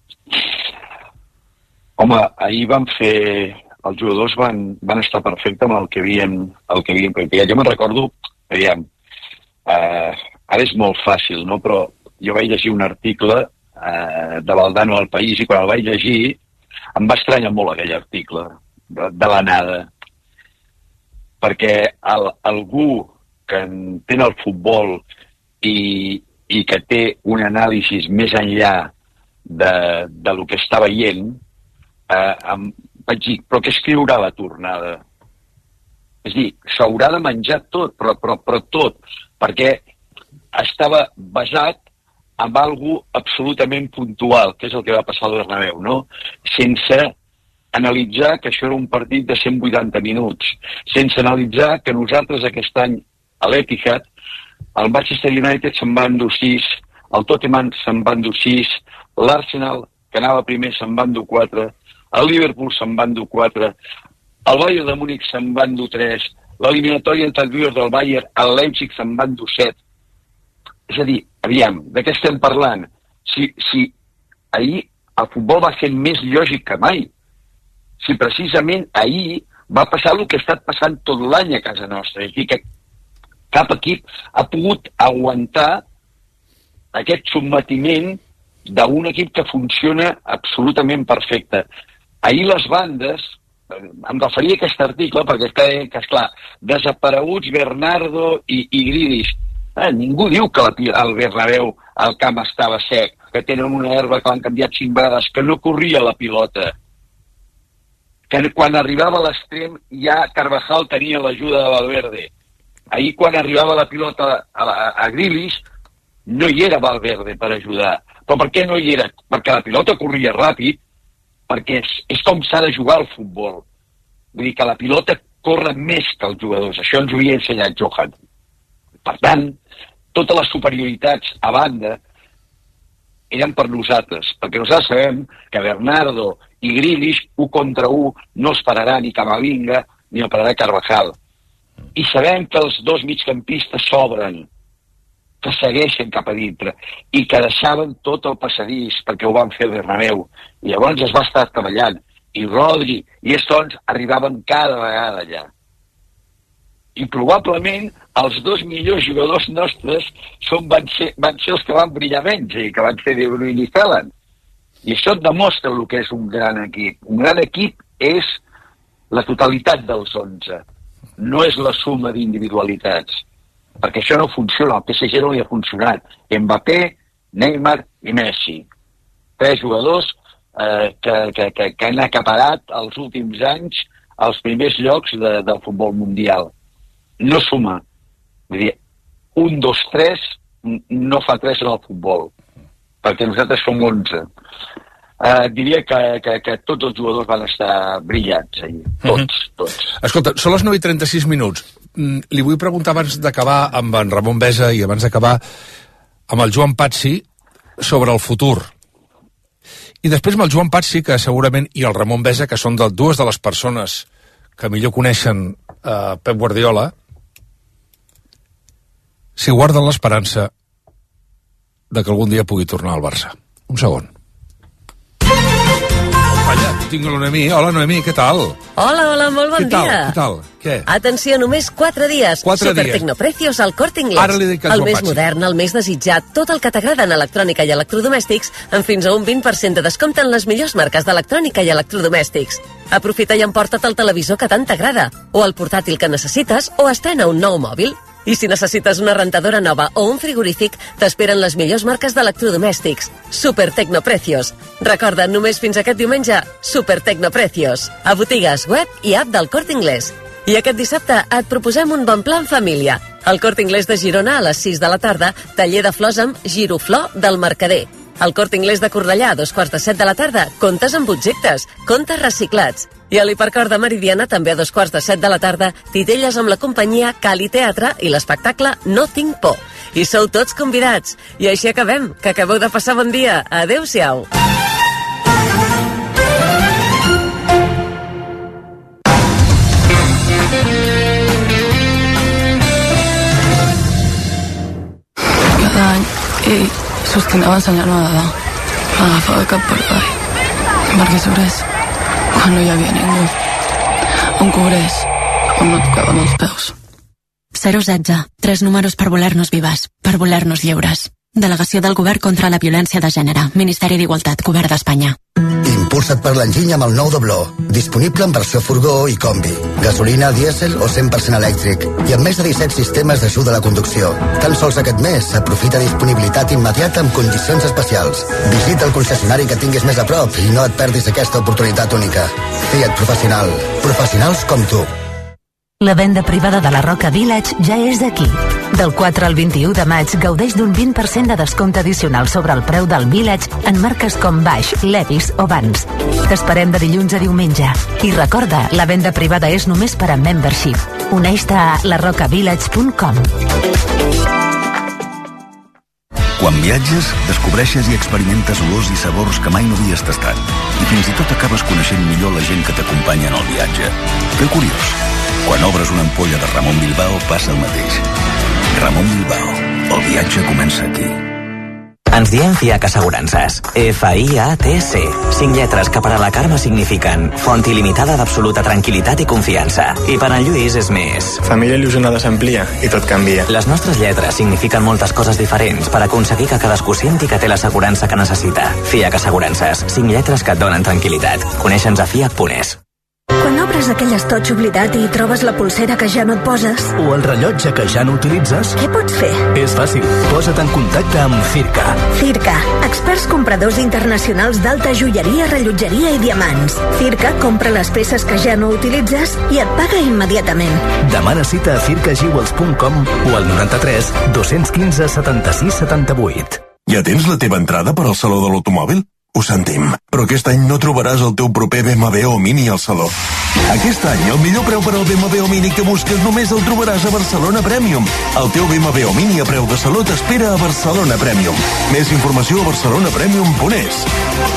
Home, ahir van fer... Els jugadors van estar perfectes amb el que havien practicat. Jo me'n recordo, aviam, ara és molt fàcil, no? Però jo vaig llegir un article de Valdano al País i quan el vaig llegir em va estranyar molt aquell article, de la nada. Perquè algú que entén el futbol i que té un anàlisi més enllà de lo que està veient, vaig dir, però què escriurà la tornada? És a dir, s'haurà de menjar tot, però tot, perquè estava basat en algo absolutament puntual, que és el que va passar al Bernabéu, no? Sense analitzar que això era un partit de 180 minuts, sense analitzar que nosaltres aquest any a l'Etihad, el Manchester United se'n va endur 6, el Tottenham se'n va endur 6, l'Arsenal, que anava primer, se'n va endur 4, el Liverpool se'n va endur 4, el Bayern de Múnich se'n va endur 3, l'eliminatòria entre el del Bayern, el Leipzig se'n va endur 7. És a dir, aviam, de què estem parlant? Si ahir el futbol va ser més lògic que mai, si precisament ahir va passar el que ha estat passant tot l'any a casa nostra. És a dir, que cap equip ha pogut aguantar aquest sotmetiment d'un equip que funciona absolutament perfecte. Ahir les bandes, em referia a aquest article perquè que esclar, desapareguts Bernardo i Grealish. Ningú diu que al Bernabéu el camp estava sec, que tenen una herba que l'han canviat 5 vegades, que no corria la pilota, que quan arribava a l'extrem ja Carvajal tenia l'ajuda de Valverde. Ahir quan arribava la pilota a Grealish no hi era Valverde per ajudar. Però per què no hi era? Perquè la pilota corria ràpid, perquè és com s'ha de jugar al futbol. Vull dir que la pilota corre més que els jugadors. Això ens ho havia ensenyat Johan. Per tant, totes les superioritats a banda eren per nosaltres, perquè nosaltres sabem que Bernardo i Grealish 1 contra 1 no es pararà ni Camavinga ni el pararà Carvajal. I sabem que els dos migcampistes s'obren, que segueixen cap a dintre i que deixaven tot el passadís perquè ho van fer el Bernabéu. I llavors es va estar treballant. I Rodri i Stones arribaven cada vegada allà. I probablement els 2 millors jugadors nostres van ser els que van brillar menys, que van ser De Bruyne i Haaland. I això demostra el que és un gran equip. Un gran equip és la totalitat dels 11. No és la suma d'individualitats. Perquè això no funciona, el PSG no li ha funcionat. Mbappé, Neymar i Messi. 3 jugadors que han acaparat els últims anys els primers llocs del futbol mundial. No suma. Vull dir, 1, 2, 3 no fa 3 en el futbol, perquè nosaltres som 11. Diria que tots els jugadors van estar brillants ahir. Tots. Escolta, són les 9:36. Li vull preguntar abans d'acabar amb en Ramon Besa i abans d'acabar amb el Joan Patsi sobre el futur. I després amb el Joan Patsi, que segurament, i el Ramon Besa, que són dues de les persones que millor coneixen Pep Guardiola, si guarden l'esperança de que algun dia pugui tornar al Barça. Un segon. Vaya, tinc la Noemí. Hola, Noemí, què tal? Hola, molt bon dia. Què tal? Què? Atenció, només 4 dies. 4 dies. Supertecnoprecios al Corte Inglés. Ara li dic el més modern, el més desitjat, tot el que t'agrada en electrònica i electrodomèstics, amb fins a un 20% de descompte en les millors marques d'electrònica i electrodomèstics. Aprofita i emporta't el televisor que tant t'agrada, o el portàtil que necessites, o estrena un nou mòbil. I si necessites una rentadora nova o un frigorífic, t'esperen les millors marques d'electrodomèstics. Supertecnoprecios. Recorda, només fins aquest diumenge, Supertecnoprecios. A botigues, web i app del Corte Inglés. I aquest dissabte et proposem un bon pla en família. Al Corte Inglés de Girona, a les 6 de la tarda, taller de flors amb Giroflor del Mercader. Al Corte Inglés de Cornellà, a 6:45 de la tarda, comptes amb objectes, comptes reciclats. I a l'Hipercor de Meridiana, també a 6:45 de la tarda, titelles amb la companyia Cali Teatre i l'espectacle No tinc por. I sou tots convidats. I així acabem, que acabeu de passar bon dia. Adéu-siau. Cada any ell sostinava ensenyar-me a nedar. M'agafava de cap per avall perquè sobrés quan no hi havia ningú. On cobrés, on no tocaven els peus. 016. 3 números per voler-nos vives, per voler-nos lliures. Delegació del Govern contra la Violència de Gènere. Ministeri d'Igualtat, Govern d'Espanya. Impulsa't per l'enginy amb el nou Dobló. Disponible en versió furgó i combi. Gasolina, dièsel o 100% elèctric. I amb més de 17 sistemes d'ajuda a la conducció. Tan sols aquest mes, aprofita disponibilitat immediata amb condicions especials. Visita el concessionari que tinguis més a prop i no et perdis aquesta oportunitat única. Fiat Professional. Professionals com tu. La venda privada de la Roca Village ja és aquí. Del 4 al 21 de maig gaudeix d'un 20% de descompte addicional sobre el preu del Village en marques com Baix, Levi's o Vans. T'esperem de dilluns a diumenge. I recorda, la venda privada és només per a membership. Uneix-te a larocavillage.com. Quan viatges, descobreixes i experimentes olors i sabors que mai no havies tastat. I fins i tot acabes coneixent millor la gent que t'acompanya en el viatge. Que curiós. Quan obres una ampolla de Ramon Bilbao passa el mateix. Ramon Bilbao. El viatge comença aquí. Ens diem FIAC Assegurances. FIATC. 5 lletres que per a la Carme signifiquen font il·limitada d'absoluta tranquil·litat i confiança. I per en Lluís és més. Família il·lusionada s'amplia i tot canvia. Les nostres lletres signifiquen moltes coses diferents per aconseguir que cadascú senti que té l'assegurança que necessita. FIAC Assegurances. 5 lletres que et donen tranquil·litat. Coneixe'ns a fiac.es. Quan obres aquell estoig oblidat i trobes la pulsera que ja no et poses... O el rellotge que ja no utilitzes... Què pots fer? És fàcil. Posa't en contacte amb Circa. Circa, experts compradors internacionals d'alta joieria, rellotgeria i diamants. Circa compra les peces que ja no utilitzes i et paga immediatament. Demana cita a circajewels.com o al 93 215 76 78. Ja tens la teva entrada per al Saló de l'Automòbil? Ho sentim, però aquest any no trobaràs el teu proper BMW o Mini al Saló. Aquest any el millor preu per al BMW o Mini que busques només el trobaràs a Barcelona Premium. El teu BMW o Mini a preu de Saló t'espera a Barcelona Premium. Més informació a barcelonapremium.es.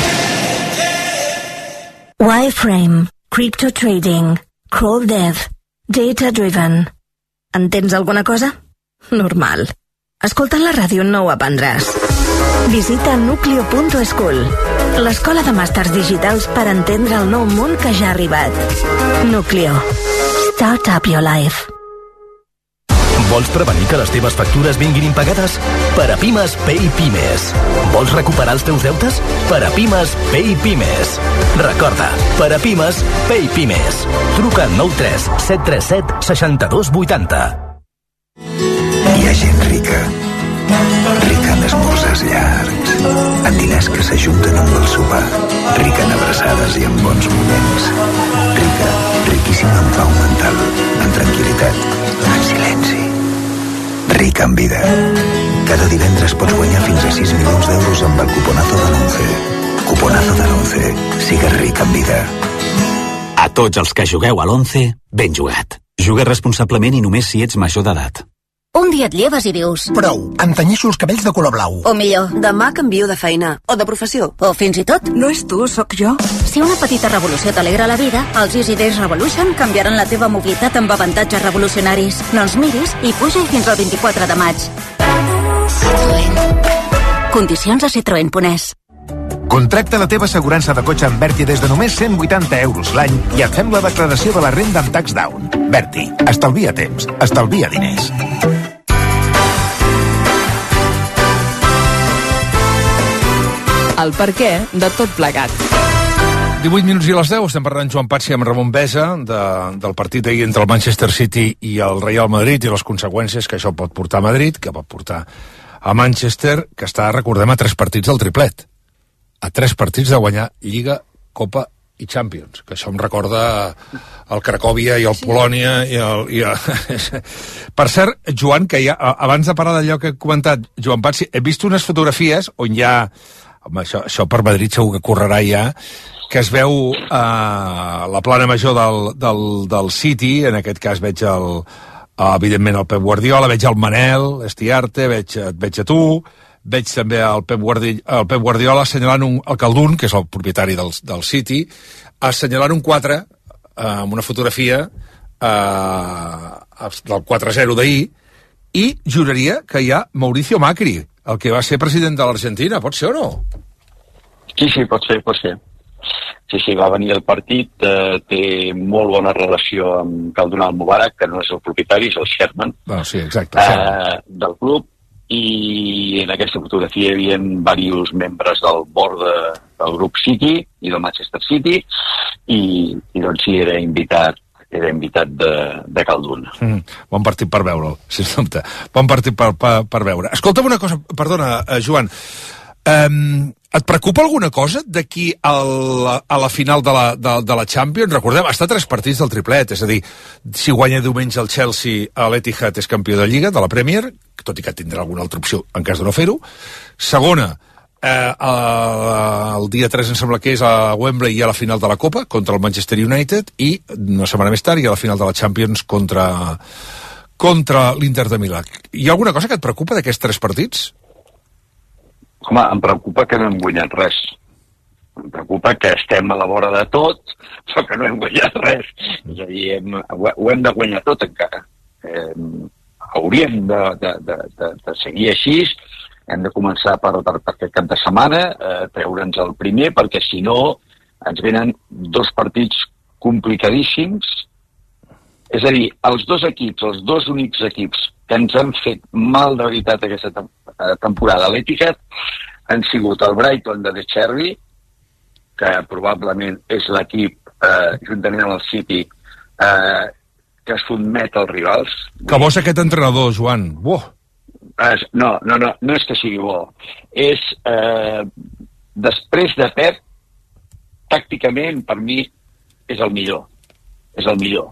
Wireframe, Crypto Trading, Crawl Dev, Data Driven. Entens alguna cosa? Normal. Escoltant la ràdio no ho aprendràs. Visita nucleo.school, l'escola de màsters digitals per entendre el nou món que ja ha arribat. Nucleo. Start up your life. Vols prevenir que les teves factures vinguin impagades? Per a Pimes, Pay Pimes. Vols recuperar els teus deutes? Per a Pimes, Pay Pimes. Recorda, per a Pimes, Pay Pimes. Truca al 93 737 62 80. Hi ha gent rica en esmorzars llargs, en diners que s'ajunten amb el sopar, rica en abraçades i en bons moments, riquíssima en pau mental, en tranquil·litat, en silenci, rica en vida. Cada divendres pots guanyar fins a 6 milions d'euros amb el cuponazo de l'11. Cuponazo de l'11. Sigues ric en vida. A tots els que jugueu a l'11, ben jugat. Juga responsablement i només si ets major d'edat. Un dia et lleves i dius... Prou, em tenyeixo els cabells de color blau. O millor, demà canvio de feina, o de professió, o fins i tot... No és tu, sóc jo. Si una petita revolució t'alegra la vida, els Easy Days Revolution canviaran la teva mobilitat amb avantatges revolucionaris. No ens miris i puja-hi fins al 24 de maig. Condicions a Citroën.es. Contracta la teva assegurança de cotxe amb Berti des de només 180 euros l'any i et fem la declaració de la renda amb tax down. Berti, estalvia temps, estalvia diners. El perquè de tot plegat. 18 minuts i a les 10 estem parlant Joan Patsi amb Ramon Besa del partit ahir entre el Manchester City i el Real Madrid i les conseqüències que això pot portar a Madrid, que pot portar a Manchester, que està, recordem, a 3 partits del triplet. A 3 partits de guanyar Lliga, Copa i Champions, que això em recorda el Cracòvia i el Polònia Per cert, Joan, que ja, abans de parlar d'allò que he comentat, Joan Patsi, he vist unes fotografies on hi ha, home, això per Madrid segur que correrà ja, que es veu la plana major del City, en aquest cas veig evidentment el Pep Guardiola, veig el Manel Estiarte, et veig a tu, veig també el Pep Guardiola assenyalant el Caldun, que és el propietari del City, assenyalant un 4 amb una fotografia del 4-0 d'ahir, i juraria que hi ha Mauricio Macri, el que va ser president de l'Argentina. Pot ser o no? Sí, pot ser. Sí, va venir al partit, té molt bona relació amb Caldunal Mubarak, que no és el propietari, és el Sherman, sí, exacte, del club, i en aquesta fotografia hi havia diversos membres del board del grup City i del Manchester City, i doncs sí, era invitat de Calduna. Bon partit per veure'l, sens dubte. Bon partit per veure. Escolta'm una cosa, perdona, Joan, et preocupa alguna cosa d'aquí a la final de la Champions? Recordem, està a 3 partits del triplet, és a dir, si guanya diumenge el Chelsea a l'Etihad és campió de Lliga, de la Premier, tot i que tindrà alguna altra opció en cas de no fer-ho. Segona, el dia 3 em sembla que és a Wembley i a la final de la Copa contra el Manchester United, i una setmana més tard hi ha la final de la Champions contra l'Inter de Milà. Hi ha alguna cosa que et preocupa d'aquests 3 partits? Home, em preocupa que no hem guanyat res. Em preocupa que estem a la vora de tot, però que no hem guanyat res. És a dir, ho hem de guanyar tot encara. Hauríem de seguir així, hem de començar per aquest cap de setmana, treure'ns el primer, perquè si no ens venen 2 partits complicadíssims. És a dir, els 2 equips, els 2 únics equips que ens han fet mal de veritat aquesta temporada a l'Etihad han sigut el Brighton de De Zerbi, que probablement és l'equip, juntament amb el City, que sotmet els rivals. Que bo és aquest entrenador, Joan. Buah! No és que sigui bo. És, després de Pep, tàcticament, per mi, és el millor. És el millor.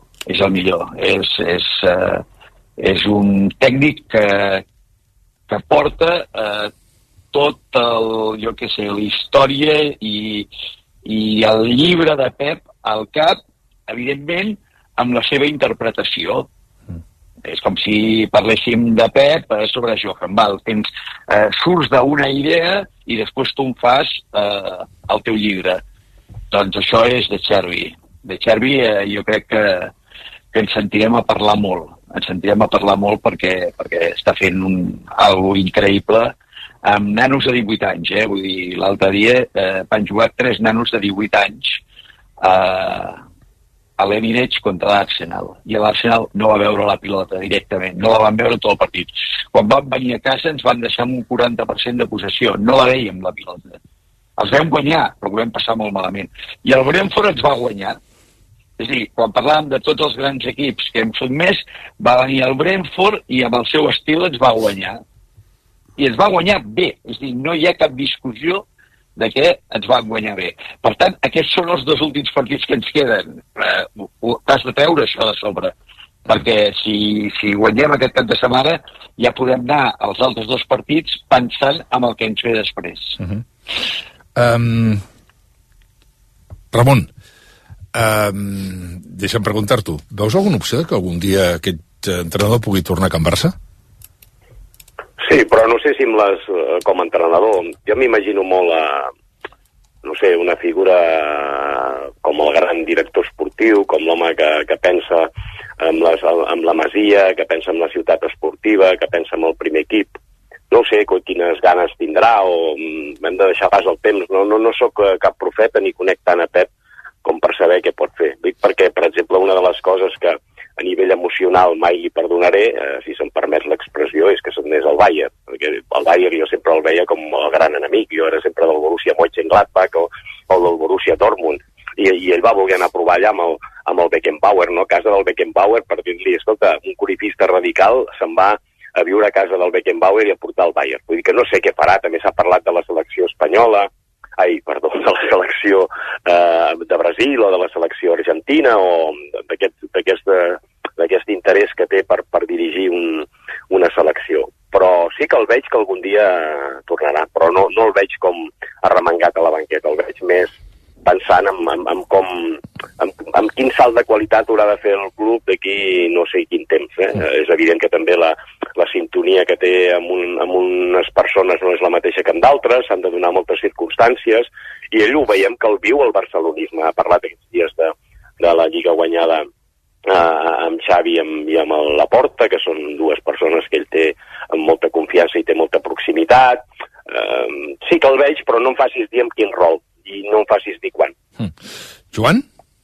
És un tècnic que porta tot la història i el llibre de Pep al cap, evidentment, amb la seva interpretació. És com si parléssim de Pep sobre Johan. Surts d'una idea i després tu en fas el teu llibre. Doncs això és De Zerbi. De Zerbi jo crec que ens sentirem a parlar molt. Ens sentirem a parlar molt perquè està fent algo increïble amb nanos de 18 anys. Vull dir, l'altre dia van jugar 3 nanos de 18 anys a l'Emirates contra l'Arsenal. I l'Arsenal no va veure la pilota directament, no la van veure tot el partit. Quan van venir a casa ens van deixar amb un 40% de possessió, no la veiem la pilota. Els vam guanyar, però ho vam passar molt malament. I el Brentford ens va guanyar. És a dir, quan parlàvem de tots els grans equips que hem sotmès, va venir el Brentford i amb el seu estil ens va guanyar. I ens va guanyar bé. És a dir, no hi ha cap discussió de què ens van guanyar bé. Per tant, aquests són els 2 últims partits que ens queden. T'has de treure això de sobre. Perquè si guanyem aquest cap de setmana ja podem anar als altres 2 partits pensant en el que ens ve després. Ramon, deixa'm preguntar-t'ho, veus alguna opció que algun dia aquest entrenador pugui tornar a Can Barça? Sí, però no sé si com a entrenador. Jo m'imagino molt una figura com el gran director esportiu, com l'home que pensa amb la Masia, que pensa en la ciutat esportiva, que pensa en el primer equip. No sé quines ganes tindrà o hem de deixar pas el temps. No sóc cap profeta ni conec tant a Pep com per saber què pot fer. Dic perquè, per exemple, una de les coses que a nivell emocional mai li perdonaré, si se'm permet l'expressió, és que s'adnés al Bayern. Perquè el Bayern jo sempre el veia com el gran enemic. Jo era sempre del Borussia Mönchengladbach o del Borussia Dortmund. I ell va voler anar a provar allà amb el Beckenbauer, no? A casa del Beckenbauer, per dir-li, escolta, un corifista radical se'n va a viure a casa del Beckenbauer i a portar el Bayern. Vull dir que no sé què farà. També s'ha parlat de la selecció espanyola, de la selecció de Brasil o de la selecció argentina o d'aquest interès que té per dirigir una selecció. Però sí que el veig que algun dia tornarà, però no el veig com arremangat a la banqueta, el veig més pensant en quin salt de qualitat haurà de fer el club d'aquí no sé quin temps. És evident que també la sintonia que té amb unes persones no és la mateixa que amb d'altres, s'han de donar moltes circumstàncies, i ell ho veiem que el viu el barcelonisme. Ha parlat aquests dies de la Lliga guanyada amb Xavi i amb Laporta, que són 2 persones que ell té amb molta confiança i té molta proximitat. Sí que el veig, però no em facis dir amb quin rol i no em facis dir quan. Joan?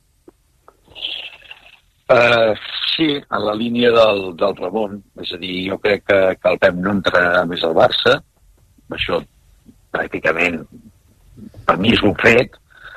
Sí, en la línia del Ramon. És a dir, jo crec que el Pep no entrarà més al Barça. Això pràcticament per mi és un fet.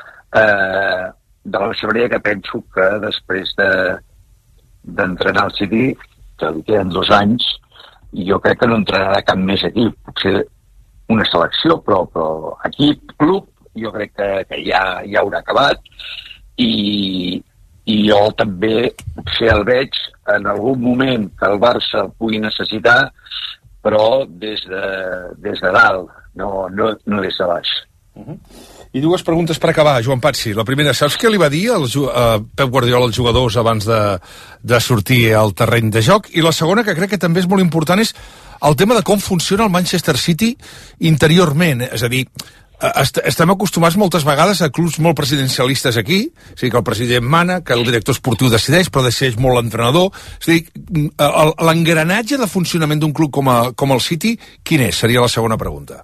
De la mateixa manera que penso que després d'entrenar el City, que li queden 2 anys, jo crec que no entrenarà cap més equip. Potser una selecció, però equip, club, jo crec que ja haurà acabat, i jo també potser el veig en algun moment que el Barça el pugui necessitar, però des de dalt, no des de baix. I 2 preguntes per acabar, Joan Patsi. La primera, saps què li va dir Pep Guardiola als jugadors abans de sortir al terreny de joc? I la segona, que crec que també és molt important, és el tema de com funciona el Manchester City interiorment. És a dir, estem acostumats moltes vegades a clubs molt presidencialistes aquí, és a dir, que el president mana, que el director esportiu decideix, però decideix molt l'entrenador. És a dir, l'engranatge de funcionament d'un club com el City, quin és? Seria la segona pregunta.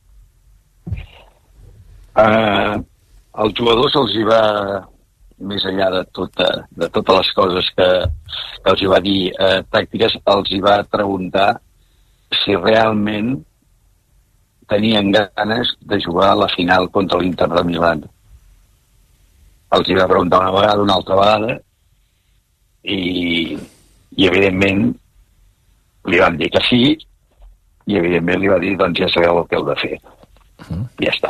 Als jugadors els hi va, més enllà de totes les coses que els hi va dir tàctiques, els hi va preguntar si realment tenien ganes de jugar a la final contra l'Inter de Milán. Els hi va preguntar una vegada, una altra vegada, i evidentment li van dir que sí, i evidentment li va dir, doncs ja sabeu el que heu de fer. Ja està.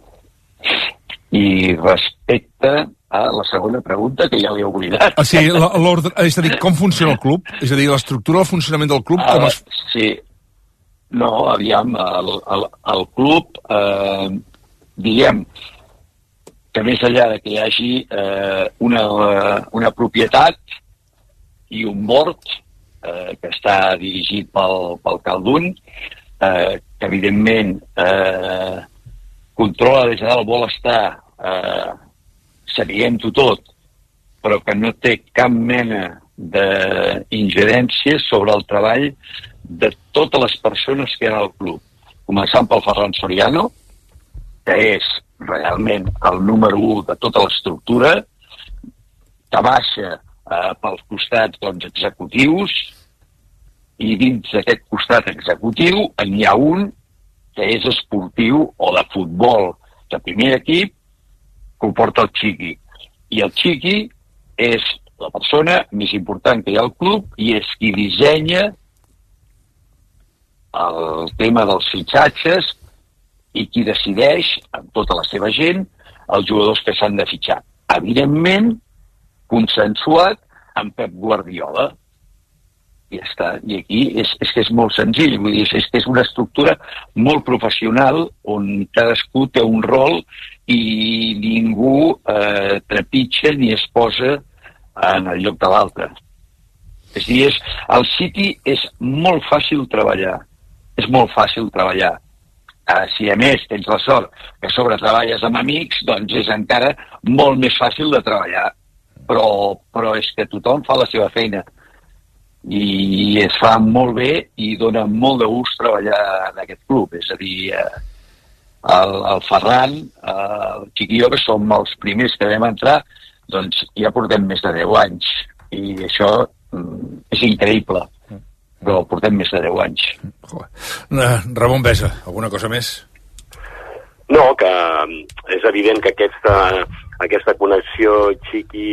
I respecte a la segona pregunta, que ja l'he oblidat. Sí, l'ordre, és a dir, com funciona el club? És a dir, l'estructura del funcionament del club, com es... Sí. No, aviam, el club, diguem que més enllà de que hi hagi una propietat i un board que està dirigit pel Caldun, que evidentment controla des de dalt, vol estar sabent-ho tot, però que no té cap mena d'ingerència sobre el treball de totes les persones que hi ha al club. Començant pel Ferran Soriano, que és realment el número 1 de tota l'estructura, que baixa pels costats executius, i dins d'aquest costat executiu n'hi ha un que és esportiu o de futbol de primer equip, que ho porta el Chiqui. I el Chiqui és la persona més important que hi ha al club i és qui dissenya el tema dels fitxatges i qui decideix, amb tota la seva gent, els jugadors que s'han de fitxar. Evidentment, consensuat amb Pep Guardiola. I ja està. I aquí és que és molt senzill. Vull dir, és que és una estructura molt professional on cadascú té un rol i ningú trepitja ni es posa en el lloc de l'altre. És a dir, el City és molt fàcil treballar. És molt fàcil treballar. Si a més tens la sort que a sobre treballes amb amics, doncs és encara molt més fàcil de treballar. Però és que tothom fa la seva feina. I es fa molt bé i dona molt de gust treballar en aquest club. És a dir, el Ferran, el Chiquillo, que som els primers que vam entrar, doncs ja portem més de 10 anys. I això és increïble. Però portem més de 10 anys. Ramon Besa, alguna cosa més? No, que és evident que aquesta connexió Chiqui,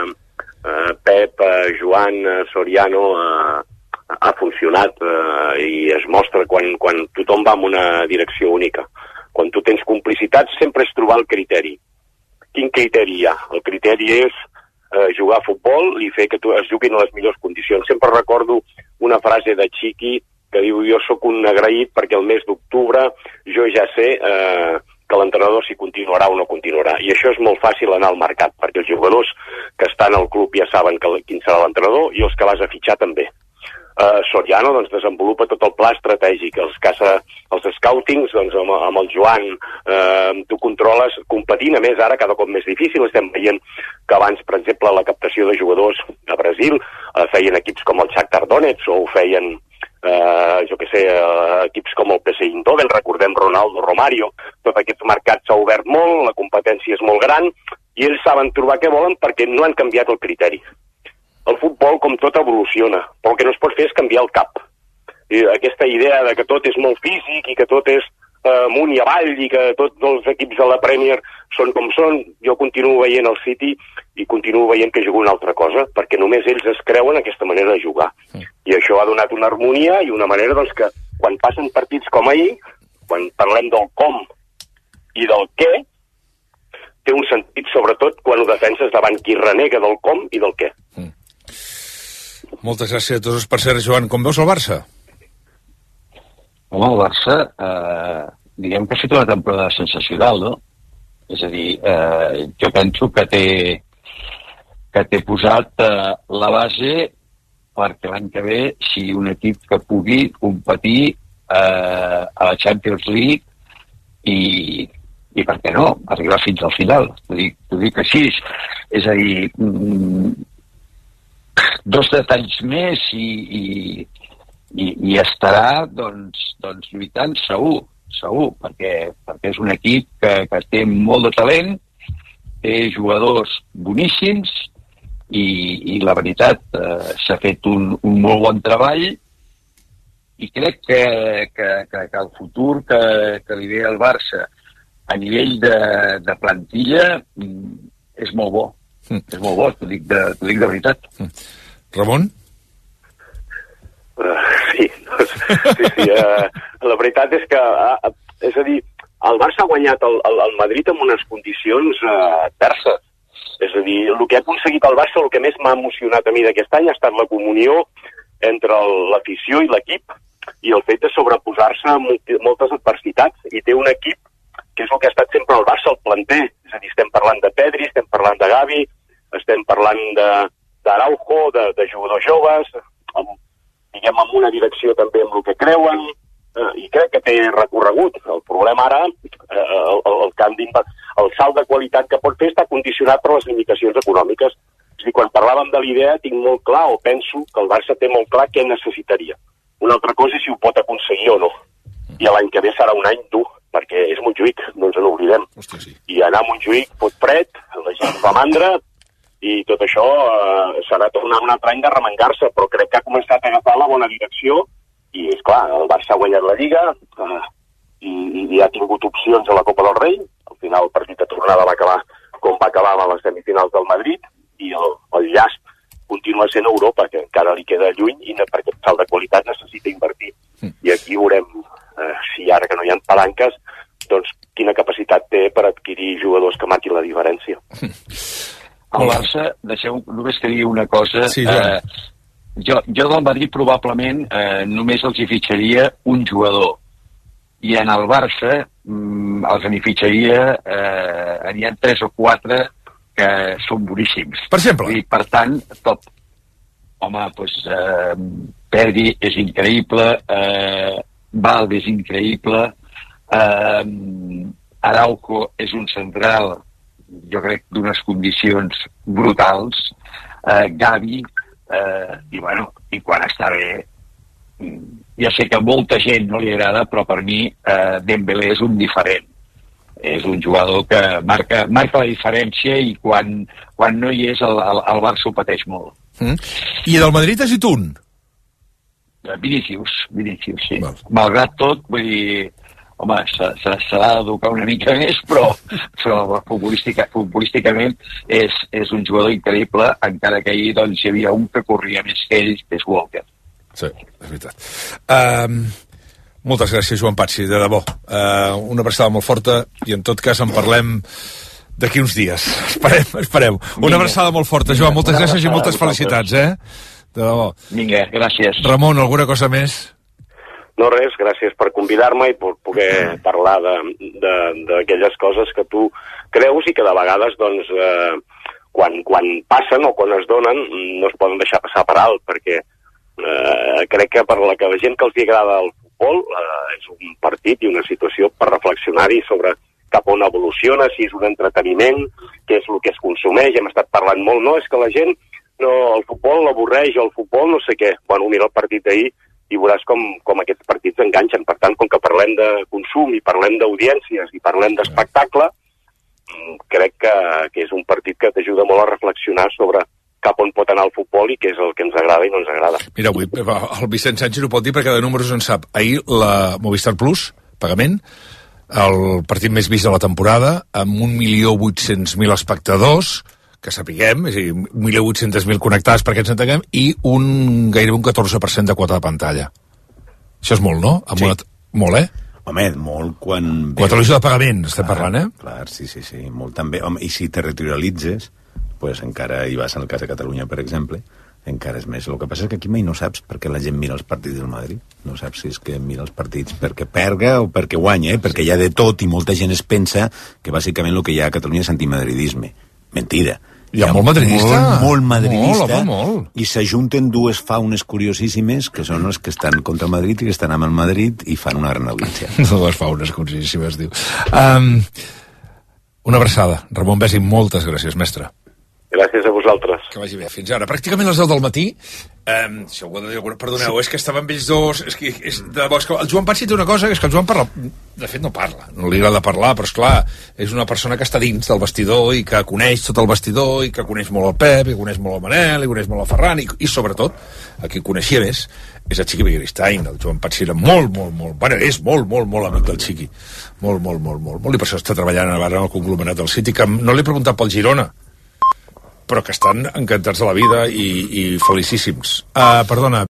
Pep, Joan, Soriano ha funcionat i es mostra quan tothom va en una direcció única. Quan tu tens complicitats sempre és trobar el criteri. Quin criteri hi ha? El criteri és jugar a futbol i fer que es juguin a les millors condicions. Sempre recordo una frase de Chiqui que diu: jo sóc un agraït perquè el mes d'octubre jo ja sé que l'entrenador si continuarà o no continuarà. I això és molt fàcil anar al mercat, perquè els jugadors que estan al club ja saben quin serà l'entrenador i els que vas a fitxar també. Soriano doncs, desenvolupa tot el pla estratègic, els scoutings doncs, amb el Joan, tu controles competint, a més ara cada cop més difícil. Estem veient que abans, per exemple, la captació de jugadors a Brasil feien equips com el Shakhtar Donetsk o ho feien equips com el PSV Eindhoven, recordem Ronaldo, Romario. Tot aquest mercat s'ha obert molt, la competència és molt gran i ells saben trobar què volen perquè no han canviat el criteri. El futbol, com tot, evoluciona, però el que no es pot fer és canviar el cap. I aquesta idea de que tot és molt físic i que tot és amunt i avall i que tots els equips de la Premier són com són, jo continuo veient el City i continuo veient que juga una altra cosa, perquè només ells es creuen aquesta manera de jugar. I això ha donat una harmonia i una manera doncs, que quan passen partits com ahir, quan parlem del com i del què, té un sentit sobretot quan ho defenses davant qui renega del com i del què. Moltes gràcies a tots. Per cert, Joan, com veus el Barça? Home, el Barça, diguem que ha fet una temporada sensacional, no? És a dir, jo penso que té posat la base perquè l'any que ve sigui un equip que pugui competir a la Champions League i i per què no, arribar fins al final. T'ho dic així, és a dir, 2 detalls més i estarà doncs lluitant segur, perquè és un equip que té molt de talent, té jugadors boníssims i la veritat s'ha fet un molt bon treball i crec que el futur que li ve al Barça a nivell de plantilla és molt bo. És molt bo, t'ho dic de veritat. Ramon? Sí. La veritat és que, és a dir, el Barça ha guanyat el Madrid en unes condicions adverses. És a dir, el que ha aconseguit el Barça, el que més m'ha emocionat a mi d'aquest any ha estat la comunió entre l'afició i l'equip i el fet de sobreposar-se a moltes adversitats. I té un equip que és el que ha estat sempre el Barça, el planter. És a dir, estem parlant de Pedri, estem parlant de Gavi, estem parlant d'Araujo, de jugadors joves, diguem, amb una direcció també amb el que creuen, i crec que té recorregut. El problema ara, el salt de qualitat que pot fer està condicionat per les limitacions econòmiques. És a dir, quan parlàvem de l'idea tinc molt clar, o penso que el Barça té molt clar què necessitaria. Una altra cosa és si ho pot aconseguir o no. I l'any que ve serà un any dur, perquè és Montjuïc, no ens n'oblidem. I anar a Montjuïc fot fred, la gent fa mandra, i tot això serà tornar un altre any de remengar-se, però crec que ha començat a agafar la bona direcció, i és clar, el Barça ha guanyat la Lliga, i ha tingut opcions a la Copa del Rei, al final el partit de tornada va acabar com va acabar a les semifinals del Madrid, i el llast continua sent Europa, que encara li queda lluny, i per aquest salt de qualitat necessita invertir. I aquí veurem, si ara que no hi ha palanques, doncs quina capacitat té per adquirir jugadors que marquin la diferència. El Barça, deixeu només que digui una cosa, sí, jo del Madrid probablement només els hi fitxaria un jugador, i en el Barça els n'hi fitxaria, n'hi ha 3 o 4 que són boníssims. Per exemple? I per tant, top. Home, doncs Pedri és increïble, Valde és increïble, Araujo és un central, jo crec, d'unes condicions brutals, Gavi, i quan està bé, ja sé que a molta gent no li agrada, però per mi Dembélé és un diferent. És un jugador que marca la diferència i quan no hi és el Barça ho pateix molt. I del Madrid has dit un? Vinícius, sí. Malgrat tot, vull dir, home, s'ha d'educar una mica més, però futbolísticament és un jugador increïble, encara que ahir doncs, hi havia un que corria més que ell, que és Walker. Sí, és veritat. Moltes gràcies, Joan Patxi, de debò. Una abraçada molt forta i en tot cas en parlem d'aquí uns dies. Esperem. Una abraçada molt forta, Joan. Moltes gràcies i moltes felicitats, de debò. Vinga, gràcies. Ramon, alguna cosa més? No, res, gràcies per convidar-me i per poder parlar d'aquelles coses que tu creus i que de vegades, doncs, quan passen o quan es donen, no es poden deixar passar per alt, perquè crec que per la gent que els agrada el futbol és un partit i una situació per reflexionar-hi sobre cap on evoluciona, si és un entreteniment, què és el que es consumeix. Hem estat parlant molt, no? És que la gent, el futbol l'avorreix, el futbol no sé què. Bueno, mira el partit d'ahir i veuràs com aquests partits enganxen. Per tant, com que parlem de consum i parlem d'audiències i parlem d'espectacle, crec que és un partit que t'ajuda molt a reflexionar sobre cap on pot anar el futbol i què és el que ens agrada i no ens agrada. Mira, avui el Vicent Sánchez ho pot dir perquè de números en sap. Ahir la Movistar Plus, pagament, el partit més vist de la temporada, amb 1.800.000 espectadors, que sapiguem, és a dir, 1.800.000 connectats perquè ens entenguem, i gairebé un 14% de quota de pantalla. Això és molt, no? Sí. Molt, Home, molt quan... Quan televisió de pagament estem parlant, Clar, sí, molt també. Home, i si territorialitzes, pues encara hi vas en el cas de Catalunya, per exemple, encara és més. El que passa és que aquí mai no saps per què la gent mira els partits del Madrid. No saps si és que mira els partits perquè perga o perquè guanya, perquè hi ha de tot i molta gent es pensa que bàsicament el que hi ha a Catalunya és antimadridisme. Mentira. Hi ha molt madridista. Molt madridista. Molt. I s'ajunten dues faunes curiosíssimes, que són les que estan contra el Madrid i que estan amb el Madrid i fan una gran audiència. Dues faunes curiosíssimes, diu. Una abraçada. Ramon Besi, moltes gràcies, mestre. Gràcies a vosaltres. Que vagi bé. Fins ara. Pràcticament les 10 del matí. Si algú ha de dir, perdoneu, és que estava amb ells dos... És que, el Joan Patxi té una cosa, que és que el Joan parla... De fet, no parla. No li agrada parlar, però, esclar, és una persona que està dins del vestidor i que coneix tot el vestidor i que coneix molt el Pep, i coneix molt el Manel, i coneix molt el Ferran, i sobretot, a qui coneixia més és el Chiqui Begiristain. El Joan Patxi era molt, bueno, és molt amic del Chiqui. Molt, i per això està treballant ara en el conglomerat del City, que no li he preguntat pel Girona, però que estan encantats de la vida i felicíssims. Perdona,